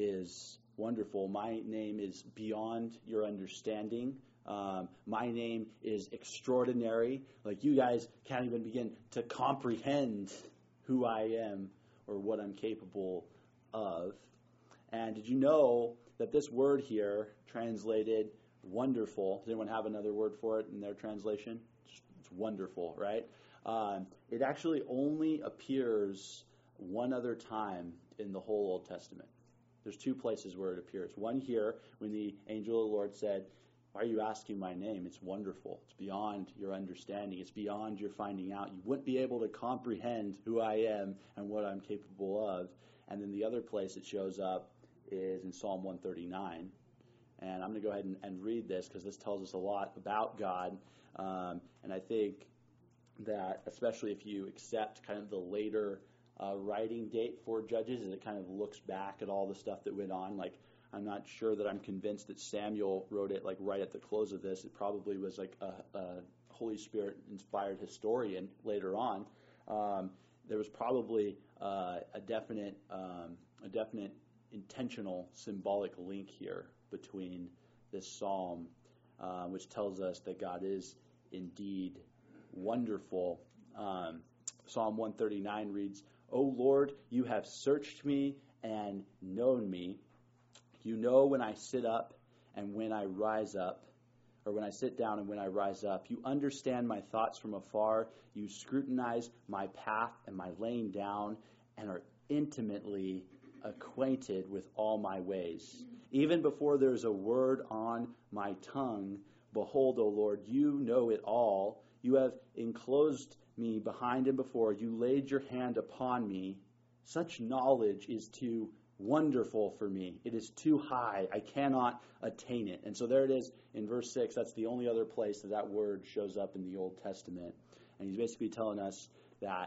is wonderful. My name is beyond your understanding. Um, my name is extraordinary. Like, you guys can't even begin to comprehend who I am or what I'm capable of. And did you know that this word here, translated wonderful, does anyone have another word for it in their translation? It's wonderful, right? Um, it actually only appears one other time in the whole Old Testament. There's two places where it appears. One here, when the angel of the Lord said, "Why are you asking my name? It's wonderful. It's beyond your understanding. It's beyond your finding out. You wouldn't be able to comprehend who I am and what I'm capable of." And then the other place it shows up is in Psalm one thirty-nine. And I'm going to go ahead and, and read this, because this tells us a lot about God. Um, and I think that, especially if you accept kind of the later uh, writing date for Judges, as it kind of looks back at all the stuff that went on, like, I'm not sure that I'm convinced that Samuel wrote it like right at the close of this. It probably was like a, a Holy Spirit-inspired historian later on. Um, there was probably uh, a definite, um, a definite intentional symbolic link here between this psalm, uh, which tells us that God is indeed wonderful. Um, Psalm one thirty-nine reads, "O Lord, you have searched me and known me. You know when I sit up and when I rise up, or when I sit down and when I rise up. You understand my thoughts from afar. You scrutinize my path and my laying down, and are intimately acquainted with all my ways. Even before there is a word on my tongue, behold, O Lord, you know it all. You have enclosed me behind and before. You laid your hand upon me. Such knowledge is too wonderful for me. It is too high. I cannot attain it." And so there it is in verse six. That's the only other place that that word shows up in the Old Testament. And he's basically telling us that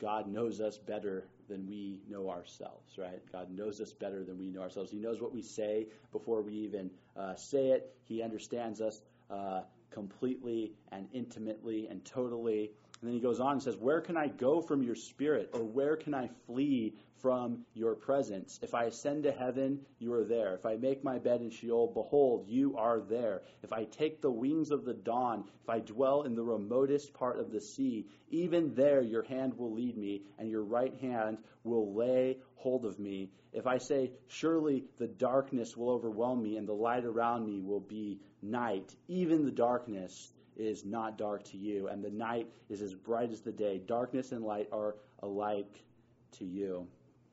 God knows us better than we know ourselves, right? God knows us better than we know ourselves. He knows what we say before we even uh, say it. He understands us uh, completely and intimately and totally. And then he goes on and says, where can I go from your spirit, or where can I flee from your presence? If I ascend to heaven, you are there. If I make my bed in Sheol, behold, you are there. If I take the wings of the dawn, if I dwell in the remotest part of the sea, even there your hand will lead me, and your right hand will lay hold of me. If I say, surely the darkness will overwhelm me, and the light around me will be night, even the darkness is not dark to you, and the night is as bright as the day. Darkness and light are alike to you.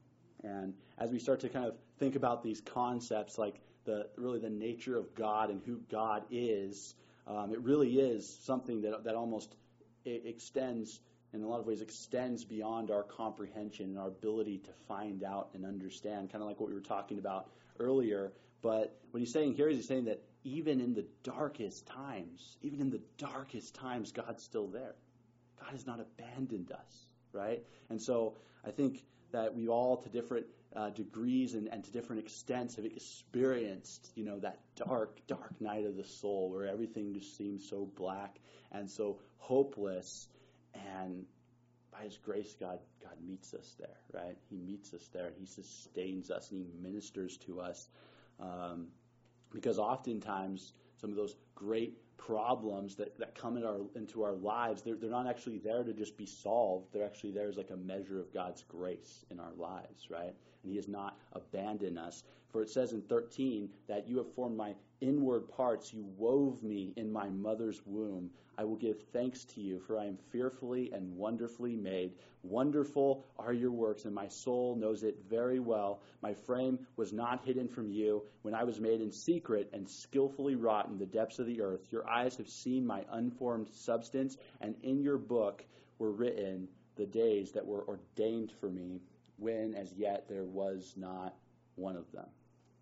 And as we start to kind of think about these concepts, like the really the nature of God and who God is, um, it really is something that that almost it extends, in a lot of ways, extends beyond our comprehension and our ability to find out and understand, kind of like what we were talking about earlier. But what he's saying here is he's saying that even in the darkest times, even in the darkest times, God's still there. God has not abandoned us, right? And so I think that we all, to different uh, degrees and, and to different extents, have experienced, you know, that dark, dark night of the soul where everything just seems so black and so hopeless. And by His grace, God, God meets us there, right? He meets us there. He sustains us and He ministers to us. Um, because oftentimes some of those great problems that, that come in our, into our lives, they're, they're not actually there to just be solved. They're actually there as like a measure of God's grace in our lives, right? And He has not abandoned us. For it says in thirteen that you have formed my inward parts. You wove me in my mother's womb. I will give thanks to you, for I am fearfully and wonderfully made. Wonderful are your works, and my soul knows it very well. My frame was not hidden from you when I was made in secret and skillfully wrought in the depths of the earth. Your eyes have seen my unformed substance, and in your book were written the days that were ordained for me, when as yet there was not one of them.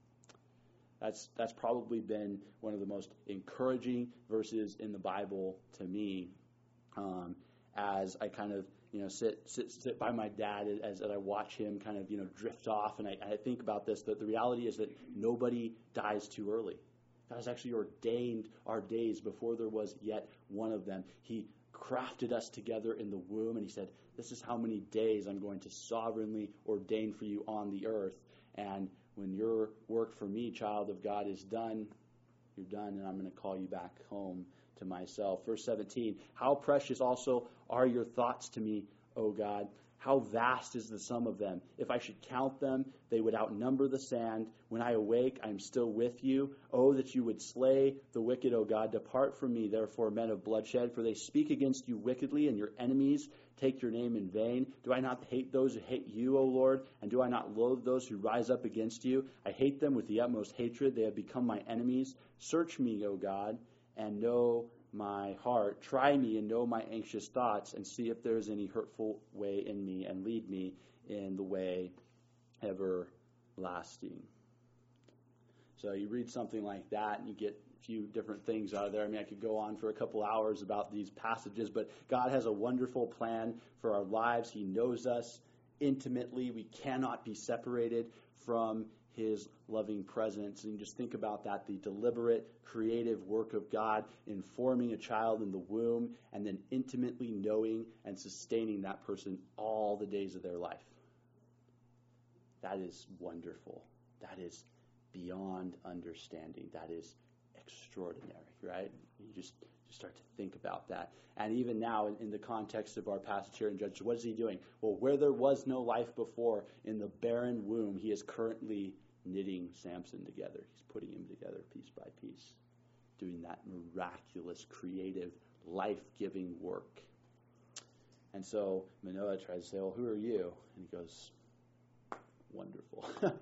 That's that's probably been one of the most encouraging verses in the Bible to me, um, as I kind of you know sit sit sit by my dad as, as I watch him kind of you know drift off, and I, I think about this. That the reality is that nobody dies too early. God has actually ordained our days before there was yet one of them. He crafted us together in the womb, and He said, "This is how many days I'm going to sovereignly ordain for you on the earth." And when your work for me, child of God, is done, you're done, and I'm going to call you back home to myself. Verse seventeen, how precious also are your thoughts to me, O God. How vast is the sum of them. If I should count them, they would outnumber the sand. When I awake, I am still with you. Oh, that you would slay the wicked, O God. Depart from me, therefore, men of bloodshed, for they speak against you wickedly, and your enemies take your name in vain. Do I not hate those who hate you, O Lord? And do I not loathe those who rise up against you? I hate them with the utmost hatred. They have become my enemies. Search me, O God, and know my heart. Try me and know my anxious thoughts, and see if there is any hurtful way in me, and lead me in the way everlasting. So you read something like that and you get a few different things out of there. I mean, I could go on for a couple hours about these passages, but God has a wonderful plan for our lives. He knows us intimately. We cannot be separated from His loving presence. And you just think about that, the deliberate, creative work of God in forming a child in the womb and then intimately knowing and sustaining that person all the days of their life. That is wonderful. That is beyond understanding. That is extraordinary, right? You just, just start to think about that. And even now, in, in the context of our passage here in Judges, what is He doing? Well, where there was no life before, in the barren womb, He is currently knitting Samson together. He's putting him together piece by piece, doing that miraculous, creative, life-giving work. And so Manoah tries to say, well, who are you? And he goes, wonderful.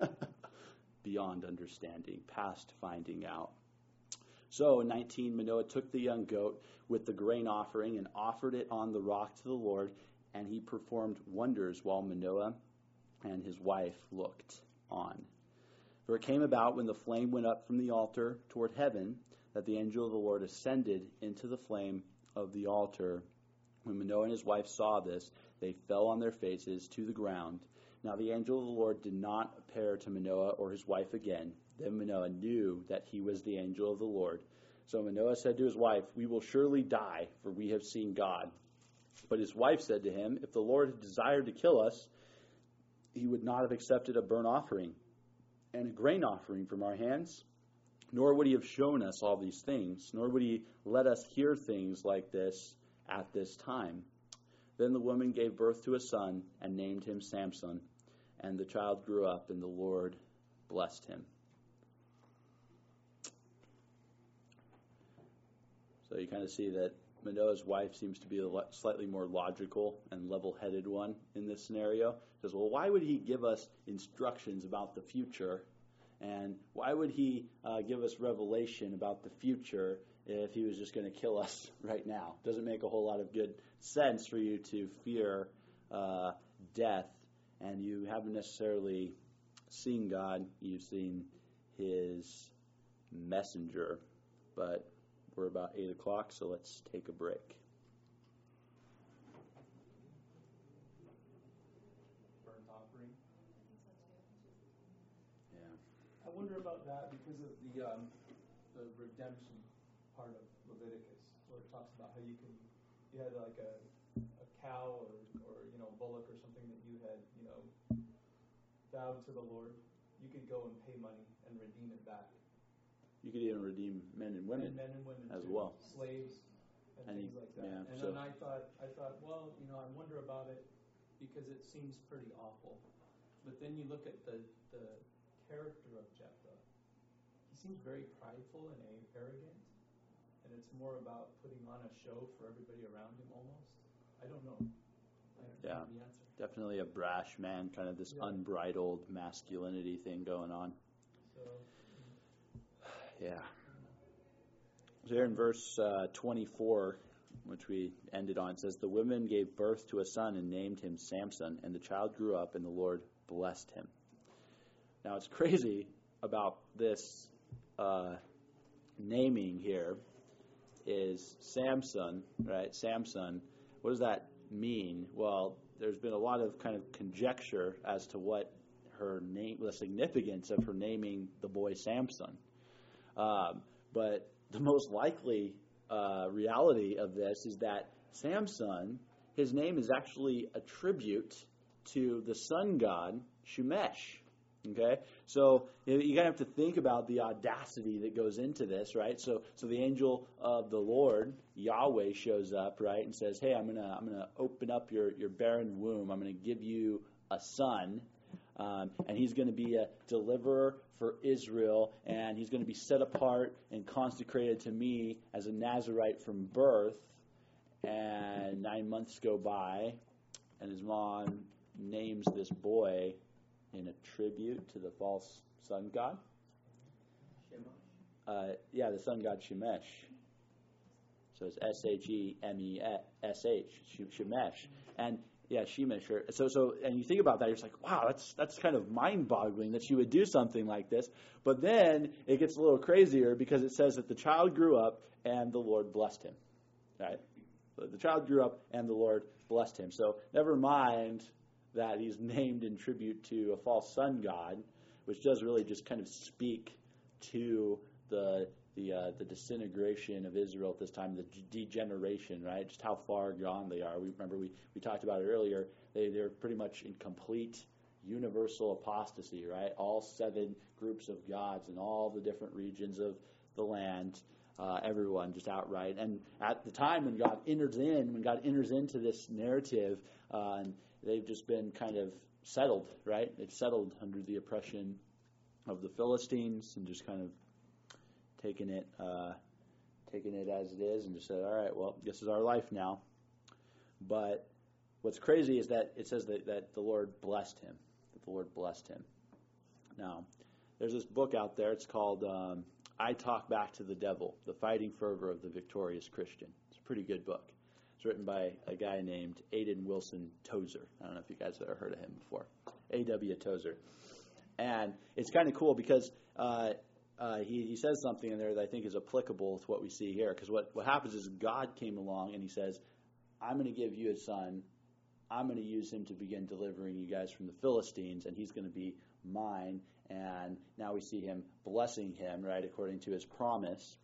Beyond understanding, past finding out. So in nineteen, Manoah took the young goat with the grain offering and offered it on the rock to the Lord, and he performed wonders while Manoah and his wife looked on. For it came about when the flame went up from the altar toward heaven that the angel of the Lord ascended into the flame of the altar When Manoah and his wife saw this, they fell on their faces to the ground. Now the angel of the Lord did not appear to Manoah or his wife again. Then Manoah knew that he was the angel of the Lord. So Manoah said to his wife, "We will surely die, for we have seen God." But his wife said to him, "If the Lord had desired to kill us, he would not have accepted a burnt offering and a grain offering from our hands, nor would he have shown us all these things, nor would he let us hear things like this at this time." Then the woman gave birth to a son and named him Samson, and the child grew up, and the Lord blessed him. So you kind of see that Manoah's wife seems to be a slightly more logical and level-headed one in this scenario. She says, well, why would he give us instructions about the future? And why would he uh, give us revelation about the future if he was just going to kill us right now? Doesn't make a whole lot of good sense for you to fear uh, death, and you haven't necessarily seen God. You've seen his messenger. But we're about eight o'clock, so let's take a break. Burnt offering. Yeah. I wonder about that because of the um, the redemption part of Leviticus, where it talks about how you can you had like a a cow or or you know bullock or something that you had you know vowed to the Lord. You could go and pay money and redeem it back. You could even redeem men and women, and men and women as too, well, slaves and, and things you, like that. Yeah, and so. then I thought, I thought, well, you know, I wonder about it because it seems pretty awful. But then you look at the the character of Jephthah. He seems very prideful and arrogant, and it's more about putting on a show for everybody around him. Almost, I don't know. I don't Yeah, know the answer. Definitely a brash man, kind of this yeah. unbridled masculinity thing going on. So. Yeah. So here in verse uh, twenty-four, which we ended on, it says, "The woman gave birth to a son and named him Samson, and the child grew up, and the Lord blessed him." Now, it's crazy about this uh, naming here is Samson, right? Samson. What does that mean? Well, there's been a lot of kind of conjecture as to what her name, the significance of her naming the boy Samson. Um, but the most likely uh, reality of this is that Samson, his name is actually a tribute to the sun god Shemesh. Okay, so you gotta have to think about the audacity that goes into this, right? So, so the angel of the Lord, Yahweh, shows up, right, and says, "Hey, I'm gonna, I'm gonna open up your, your barren womb. I'm gonna give you a son." Um, and he's going to be a deliverer for Israel, and he's going to be set apart and consecrated to me as a Nazirite from birth. And nine months go by, and his mom names this boy in a tribute to the false sun god. Uh, yeah, the sun god Shemesh. So it's S H E M E S H, Shemesh. And Yeah, Shemesh. So, so, and you think about that, you're just like, wow, that's that's kind of mind-boggling that she would do something like this. But then it gets a little crazier because it says that the child grew up and the Lord blessed him. Right? So the child grew up and the Lord blessed him. So never mind that he's named in tribute to a false sun god, which does really just kind of speak to the the uh, the disintegration of Israel at this time, the degeneration, right? Just how far gone they are. We remember we, we talked about it earlier. They they're pretty much in complete universal apostasy, right? All seven groups of gods in all the different regions of the land, uh, everyone just outright. And at the time when God enters in, when God enters into this narrative, uh, and they've just been kind of settled, right? They've settled under the oppression of the Philistines and just kind of taking it, uh, taking it as it is, and just said, "All right, well, this is our life now." But what's crazy is that it says that, that the Lord blessed him. That the Lord blessed him. Now, there's this book out there. It's called um, "I Talk Back to the Devil: The Fighting Fervor of the Victorious Christian." It's a pretty good book. It's written by a guy named Aidan Wilson Tozer. I don't know if you guys have ever heard of him before. A W Tozer. And it's kind of cool because uh, uh, he, he says something in there that I think is applicable to what we see here. Because what, what happens is God came along and he says, I'm going to give you a son. I'm going to use him to begin delivering you guys from the Philistines, and he's going to be mine. And now we see him blessing him, right, according to his promise.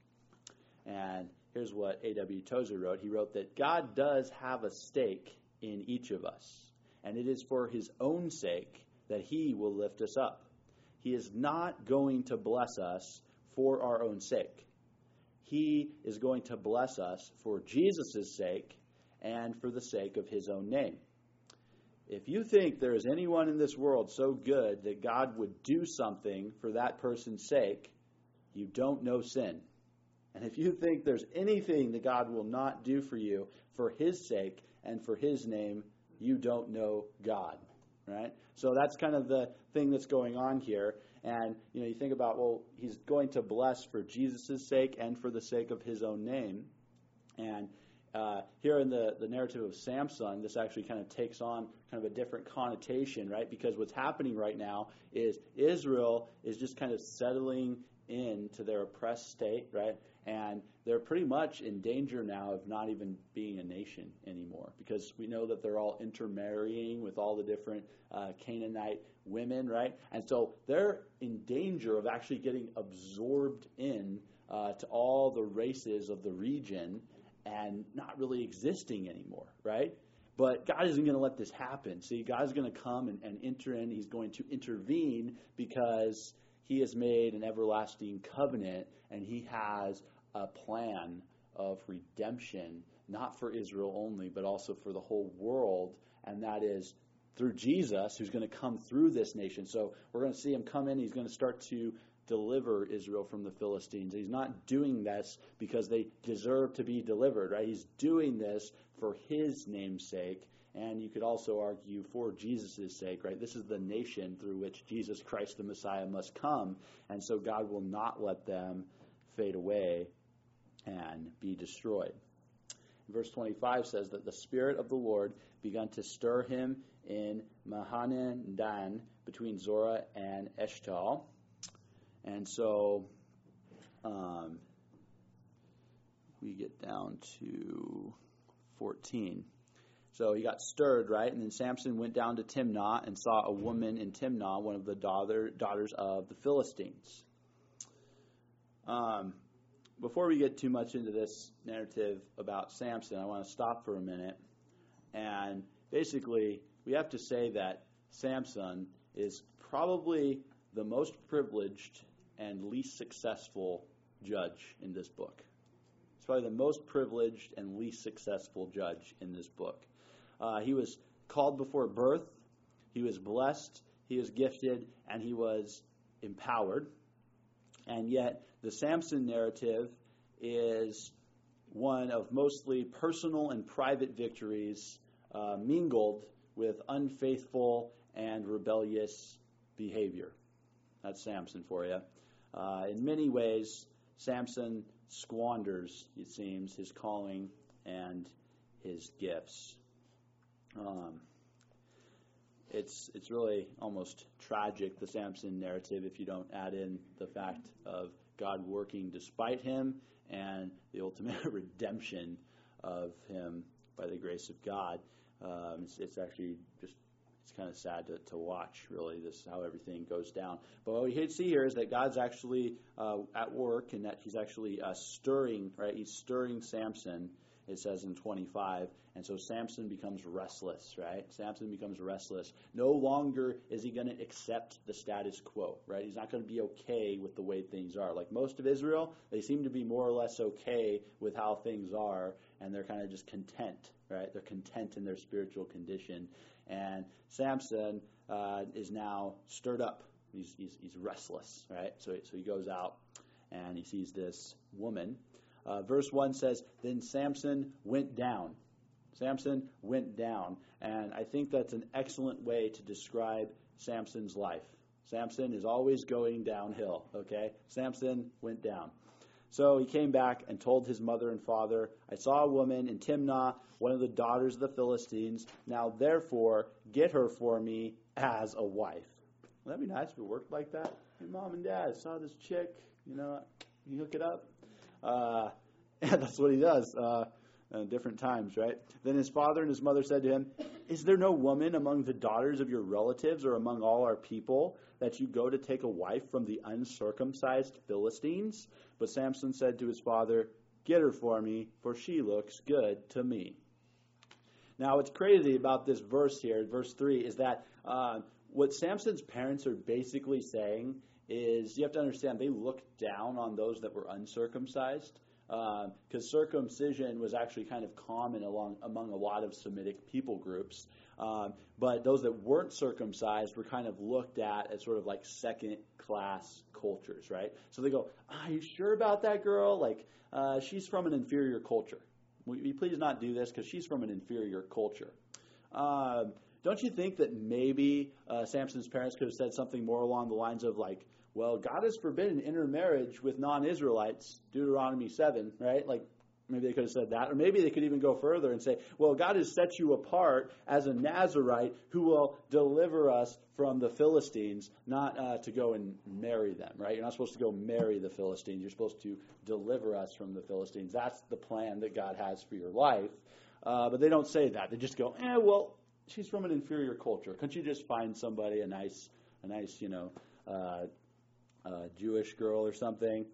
And here's what A W Tozer wrote. He wrote that God does have a stake in each of us, and it is for his own sake that he will lift us up. He is not going to bless us for our own sake. He is going to bless us for Jesus' sake and for the sake of his own name. If you think there is anyone in this world so good that God would do something for that person's sake, you don't know sin. And if you think there's anything that God will not do for you for his sake and for his name, you don't know God, right? So that's kind of the thing that's going on here. And, you know, you think about, well, he's going to bless for Jesus' sake and for the sake of his own name. And uh, here in the, the narrative of Samson, this actually kind of takes on kind of a different connotation, right? Because what's happening right now is Israel is just kind of settling into their oppressed state, right? And they're pretty much in danger now of not even being a nation anymore, because we know that they're all intermarrying with all the different uh, Canaanite women, right? And so they're in danger of actually getting absorbed in uh, to all the races of the region and not really existing anymore, right? But God isn't going to let this happen. See, God's going to come and, and enter in. He's going to intervene because he has made an everlasting covenant, and he has a plan of redemption, not for Israel only, but also for the whole world, and that is through Jesus, who's going to come through this nation. So we're going to see him come in. He's going to start to deliver Israel from the Philistines. He's not doing this because they deserve to be delivered, right? He's doing this for his name's sake, and you could also argue for Jesus' sake, right? This is the nation through which Jesus Christ the Messiah must come, and so God will not let them fade away and be destroyed. Verse twenty-five says that the Spirit of the Lord began to stir him in Mahanaim Dan between Zorah and Eshtaol. And so um, we get down to fourteen. So he got stirred, right? And then Samson went down to Timnah and saw a woman in Timnah, one of the daughter, daughters of the Philistines. Um, before we get too much into this narrative about Samson, I want to stop for a minute. And basically, we have to say that Samson is probably the most privileged and least successful judge in this book. He's probably the most privileged and least successful judge in this book. Uh, he was called before birth, he was blessed, he was gifted, and he was empowered. And yet, the Samson narrative is one of mostly personal and private victories uh, mingled with unfaithful and rebellious behavior. That's Samson for you. Uh, in many ways, Samson squanders, it seems, his calling and his gifts. Um, it's it's really almost tragic, the Samson narrative, if you don't add in the fact of God working despite him and the ultimate redemption of him by the grace of God. Um, it's, it's actually just It's kind of sad to, to watch, really, this how everything goes down. But what we see here is that God's actually uh, at work, and that he's actually uh, stirring, right? He's stirring Samson, it says in twenty-five. And so Samson becomes restless, right? Samson becomes restless. No longer is he going to accept the status quo, right? He's not going to be okay with the way things are. Like most of Israel, they seem to be more or less okay with how things are, and they're kind of just content, right? They're content in their spiritual condition. And Samson uh, is now stirred up. He's, he's, he's restless, right? So, so he goes out and he sees this woman. Uh, verse one says, then Samson went down. Samson went down. And I think that's an excellent way to describe Samson's life. Samson is always going downhill, okay? Samson went down. So he came back and told his mother and father, I saw a woman in Timnah, one of the daughters of the Philistines. Now, therefore, get her for me as a wife. Well, that'd be nice if it worked like that. Hey, Mom and Dad, saw this chick, you know, you hook it up. Uh, and that's what he does. Uh, Uh, different times, right? Then his father and his mother said to him, "Is there no woman among the daughters of your relatives or among all our people that you go to take a wife from the uncircumcised Philistines?" But Samson said to his father, "Get her for me, for she looks good to me." Now, what's crazy about this verse here, verse three, is that uh, what Samson's parents are basically saying is, you have to understand, they looked down on those that were uncircumcised. Because uh, circumcision was actually kind of common along among a lot of Semitic people groups. Um, but those that weren't circumcised were kind of looked at as sort of like second-class cultures, right? So they go, "Are you sure about that girl? Like, uh, she's from an inferior culture. Will you please not do this because she's from an inferior culture." Uh, don't you think that maybe uh, Samson's parents could have said something more along the lines of like, "Well, God has forbidden intermarriage with non-Israelites," Deuteronomy seven, right? Like, maybe they could have said that. Or maybe they could even go further and say, "Well, God has set you apart as a Nazirite who will deliver us from the Philistines," not uh, to go and marry them, right? You're not supposed to go marry the Philistines. You're supposed to deliver us from the Philistines. That's the plan that God has for your life. Uh, but they don't say that. They just go, "Eh, well, she's from an inferior culture. Couldn't you just find somebody, a nice, a nice, you know, uh, a Jewish girl or something?"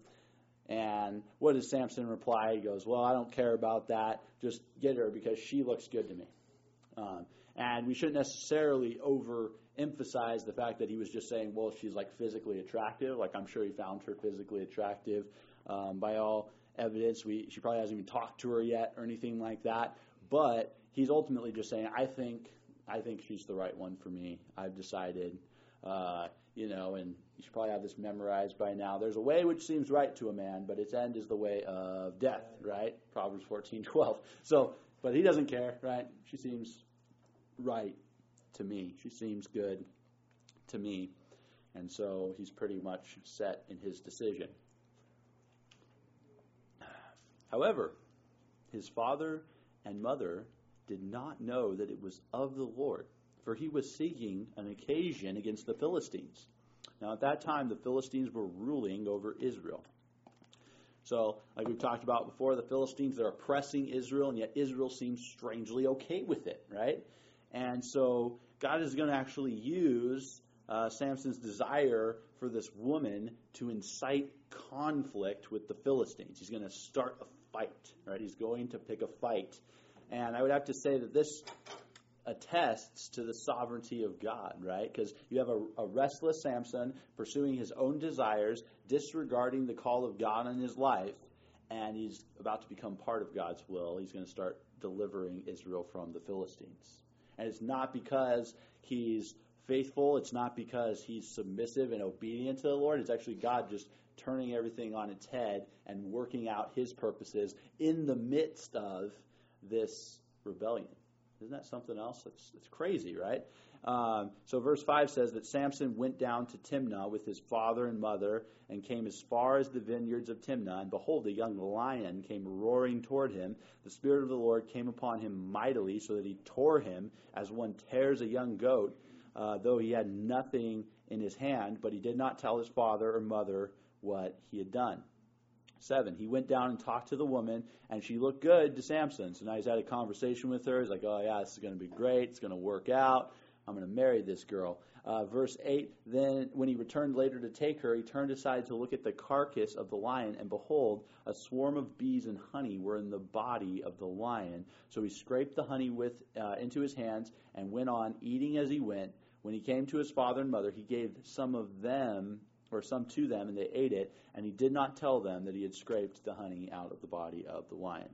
And what does Samson reply? He goes, "Well, I don't care about that. Just get her because she looks good to me." Um, and we shouldn't necessarily overemphasize the fact that he was just saying, well, she's like physically attractive. Like, I'm sure he found her physically attractive. Um, by all evidence, we she probably hasn't even talked to her yet or anything like that. But he's ultimately just saying, I think I think she's the right one for me. I've decided. Uh, you know, and you should probably have this memorized by now. "There's a way which seems right to a man, but its end is the way of death," right? Proverbs fourteen twelve. So, but he doesn't care, right? She seems right to me. She seems good to me. And so he's pretty much set in his decision. However, his father and mother did not know that it was of the Lord, for he was seeking an occasion against the Philistines. Now, at that time, the Philistines were ruling over Israel. So, like we've talked about before, the Philistines, they're oppressing Israel, and yet Israel seems strangely okay with it, right? And so, God is going to actually use uh, Samson's desire for this woman to incite conflict with the Philistines. He's going to start a fight, right? He's going to pick a fight. And I would have to say that this attests to the sovereignty of God, right? Because you have a, a restless Samson pursuing his own desires, disregarding the call of God in his life, and he's about to become part of God's will. He's going to start delivering Israel from the Philistines. And it's not because he's faithful. It's not because he's submissive and obedient to the Lord. It's actually God just turning everything on its head and working out his purposes in the midst of this rebellion. Isn't that something else? That's, that's crazy, right? Um, so verse five says that Samson went down to Timnah with his father and mother and came as far as the vineyards of Timnah. And behold, a young lion came roaring toward him. The Spirit of the Lord came upon him mightily, so that he tore him as one tears a young goat, uh, though he had nothing in his hand. But he did not tell his father or mother what he had done. Seven, he went down and talked to the woman, and she looked good to Samson. So now he's had a conversation with her. He's like, "Oh, yeah, this is going to be great. It's going to work out. I'm going to marry this girl." Uh, verse eight, then when he returned later to take her, he turned aside to look at the carcass of the lion, and behold, a swarm of bees and honey were in the body of the lion. So he scraped the honey with uh, into his hands and went on eating as he went. When he came to his father and mother, he gave some of them or some to them, and they ate it, and he did not tell them that he had scraped the honey out of the body of the lion.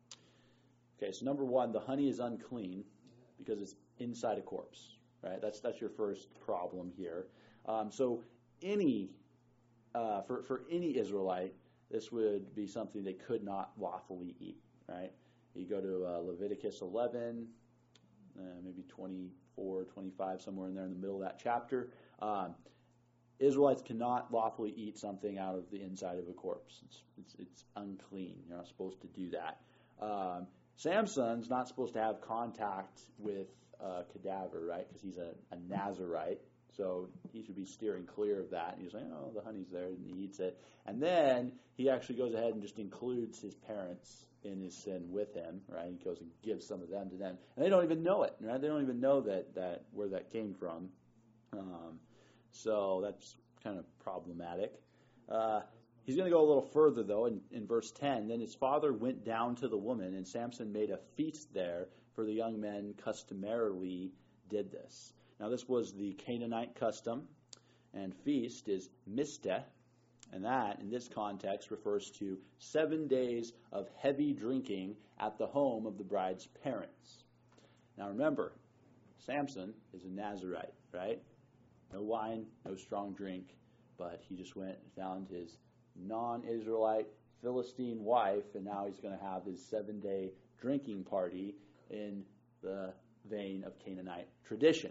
Okay, so number one, the honey is unclean because it's inside a corpse, right? That's that's your first problem here. Um, so any, uh, for, for any Israelite, this would be something they could not lawfully eat, right? You go to uh, Leviticus eleven, uh, maybe twenty-four, twenty-five, somewhere in there in the middle of that chapter. Um, Israelites cannot lawfully eat something out of the inside of a corpse. It's, it's, it's unclean. You're not supposed to do that. Um, Samson's not supposed to have contact with a cadaver, right? Because he's a, a Nazirite. So he should be steering clear of that. And he's like, "Oh, the honey's there," and he eats it. And then he actually goes ahead and just includes his parents in his sin with him, right? He goes and gives some of them to them, and they don't even know it, right? They don't even know that that where that came from. Um, so that's kind of problematic. Uh, he's going to go a little further, though, in, in verse ten. Then his father went down to the woman, and Samson made a feast there, for the young men customarily did this. Now, this was the Canaanite custom, and feast is misteh, and that, in this context, refers to seven days of heavy drinking at the home of the bride's parents. Now, remember, Samson is a Nazirite, right? No wine, no strong drink, but he just went and found his non-Israelite Philistine wife, and now he's going to have his seven-day drinking party in the vein of Canaanite tradition.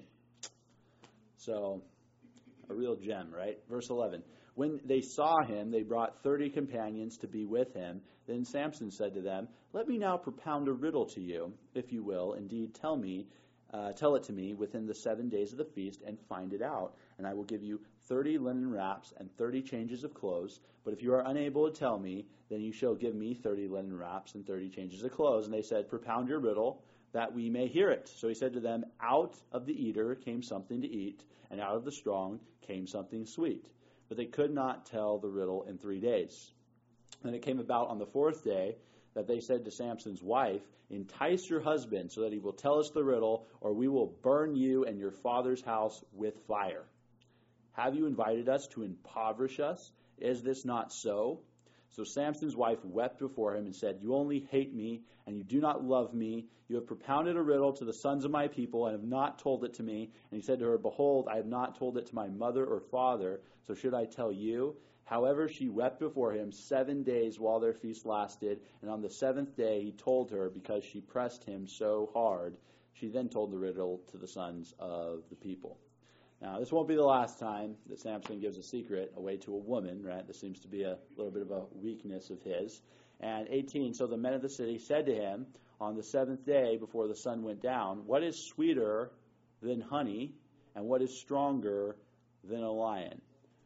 So, a real gem, right? Verse eleven. When they saw him, they brought thirty companions to be with him. Then Samson said to them, "Let me now propound a riddle to you, if you will. Indeed, tell me, uh, tell it to me within the seven days of the feast, and find it out. And I will give you thirty linen wraps and thirty changes of clothes. But if you are unable to tell me, then you shall give me thirty linen wraps and thirty changes of clothes." And they said, "Propound your riddle, that we may hear it." So he said to them, "Out of the eater came something to eat, and out of the strong came something sweet." But they could not tell the riddle in three days. And it came about on the fourth day that they said to Samson's wife, "Entice your husband so that he will tell us the riddle, or we will burn you and your father's house with fire. Have you invited us to impoverish us? Is this not so?" So Samson's wife wept before him and said, "You only hate me, and you do not love me. You have propounded a riddle to the sons of my people, and have not told it to me." And he said to her, "Behold, I have not told it to my mother or father, so should I tell you?" However, she wept before him seven days while their feast lasted, and on the seventh day he told her, because she pressed him so hard. She then told the riddle to the sons of the people. Now, this won't be the last time that Samson gives a secret away to a woman, right? This seems to be a little bit of a weakness of his. And eighteen, so the men of the city said to him on the seventh day before the sun went down, "What is sweeter than honey, and what is stronger than a lion?"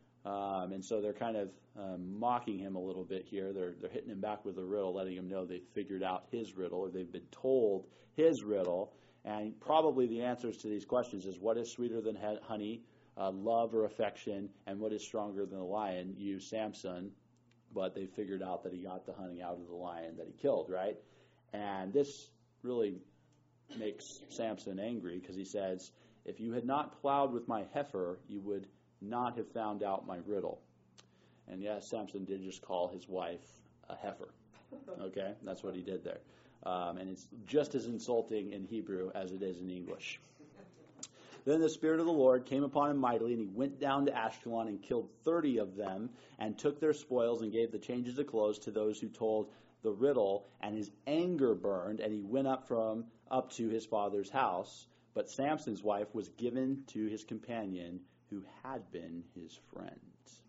Um, and so they're kind of um, mocking him a little bit here. They're they're hitting him back with a riddle, letting him know they've figured out his riddle, or they've been told his riddle. And probably the answers to these questions is, what is sweeter than honey, uh, love or affection, and what is stronger than a lion? You, Samson. But they figured out that he got the honey out of the lion that he killed, right? And this really makes Samson angry, because he says, "If you had not plowed with my heifer, you would not have found out my riddle." And yes, Samson did just call his wife a heifer. Okay, that's what he did there. Um, and it's just as insulting in Hebrew as it is in English. Then the Spirit of the Lord came upon him mightily, and he went down to Ashkelon and killed thirty of them, and took their spoils and gave the changes of clothes to those who told the riddle. And his anger burned, and he went up from up to his father's house. But Samson's wife was given to his companion, who had been his friend.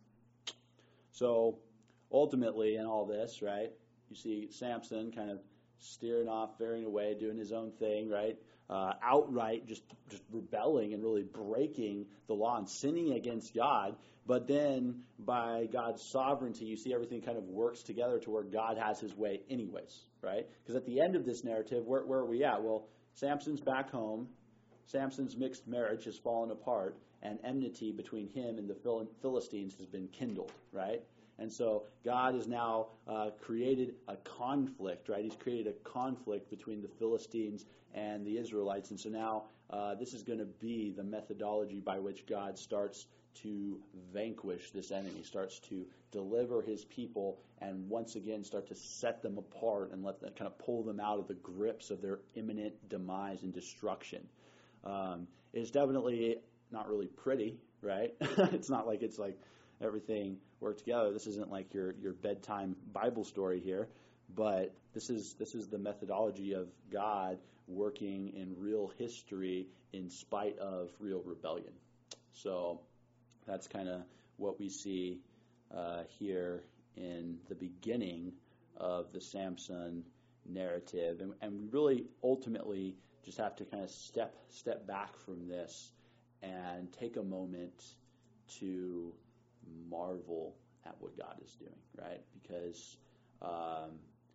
So ultimately in all this, right, you see Samson kind of steering off, veering away, doing his own thing, right? Uh, outright just, just rebelling and really breaking the law and sinning against God. But then by God's sovereignty, you see everything kind of works together to where God has his way anyways, right? Because at the end of this narrative, where, where are we at? Well, Samson's back home. Samson's mixed marriage has fallen apart, and enmity between him and the Phil- Philistines has been kindled, right? And so God has now uh, created a conflict, right? He's created a conflict between the Philistines and the Israelites. And so now uh, this is going to be the methodology by which God starts to vanquish this enemy, starts to deliver his people, and once again start to set them apart and let them kind of pull them out of the grips of their imminent demise and destruction. Um, it's definitely not really pretty, right? It's not like it's like everything worked together. This isn't like your, your bedtime Bible story here, but this is this is the methodology of God working in real history in spite of real rebellion. So that's kind of what we see uh, here in the beginning of the Samson narrative, and, and we really ultimately just have to kind of step step back from this and take a moment to marvel at what God is doing, right? Because um,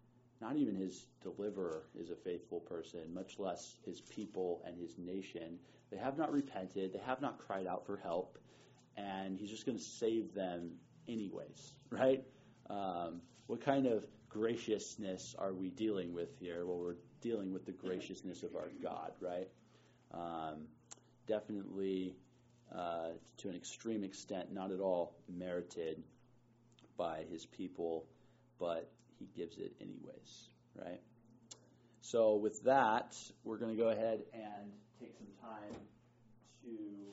not even his deliverer is a faithful person, much less his people and his nation. They have not repented. They have not cried out for help. And he's just going to save them anyways, right? Um, what kind of graciousness are we dealing with here? Well, we're dealing with the graciousness of our God, right? Um, definitely, uh, to an extreme extent, not at all merited by his people, but he gives it anyways, right? So with that, we're going to go ahead and take some time to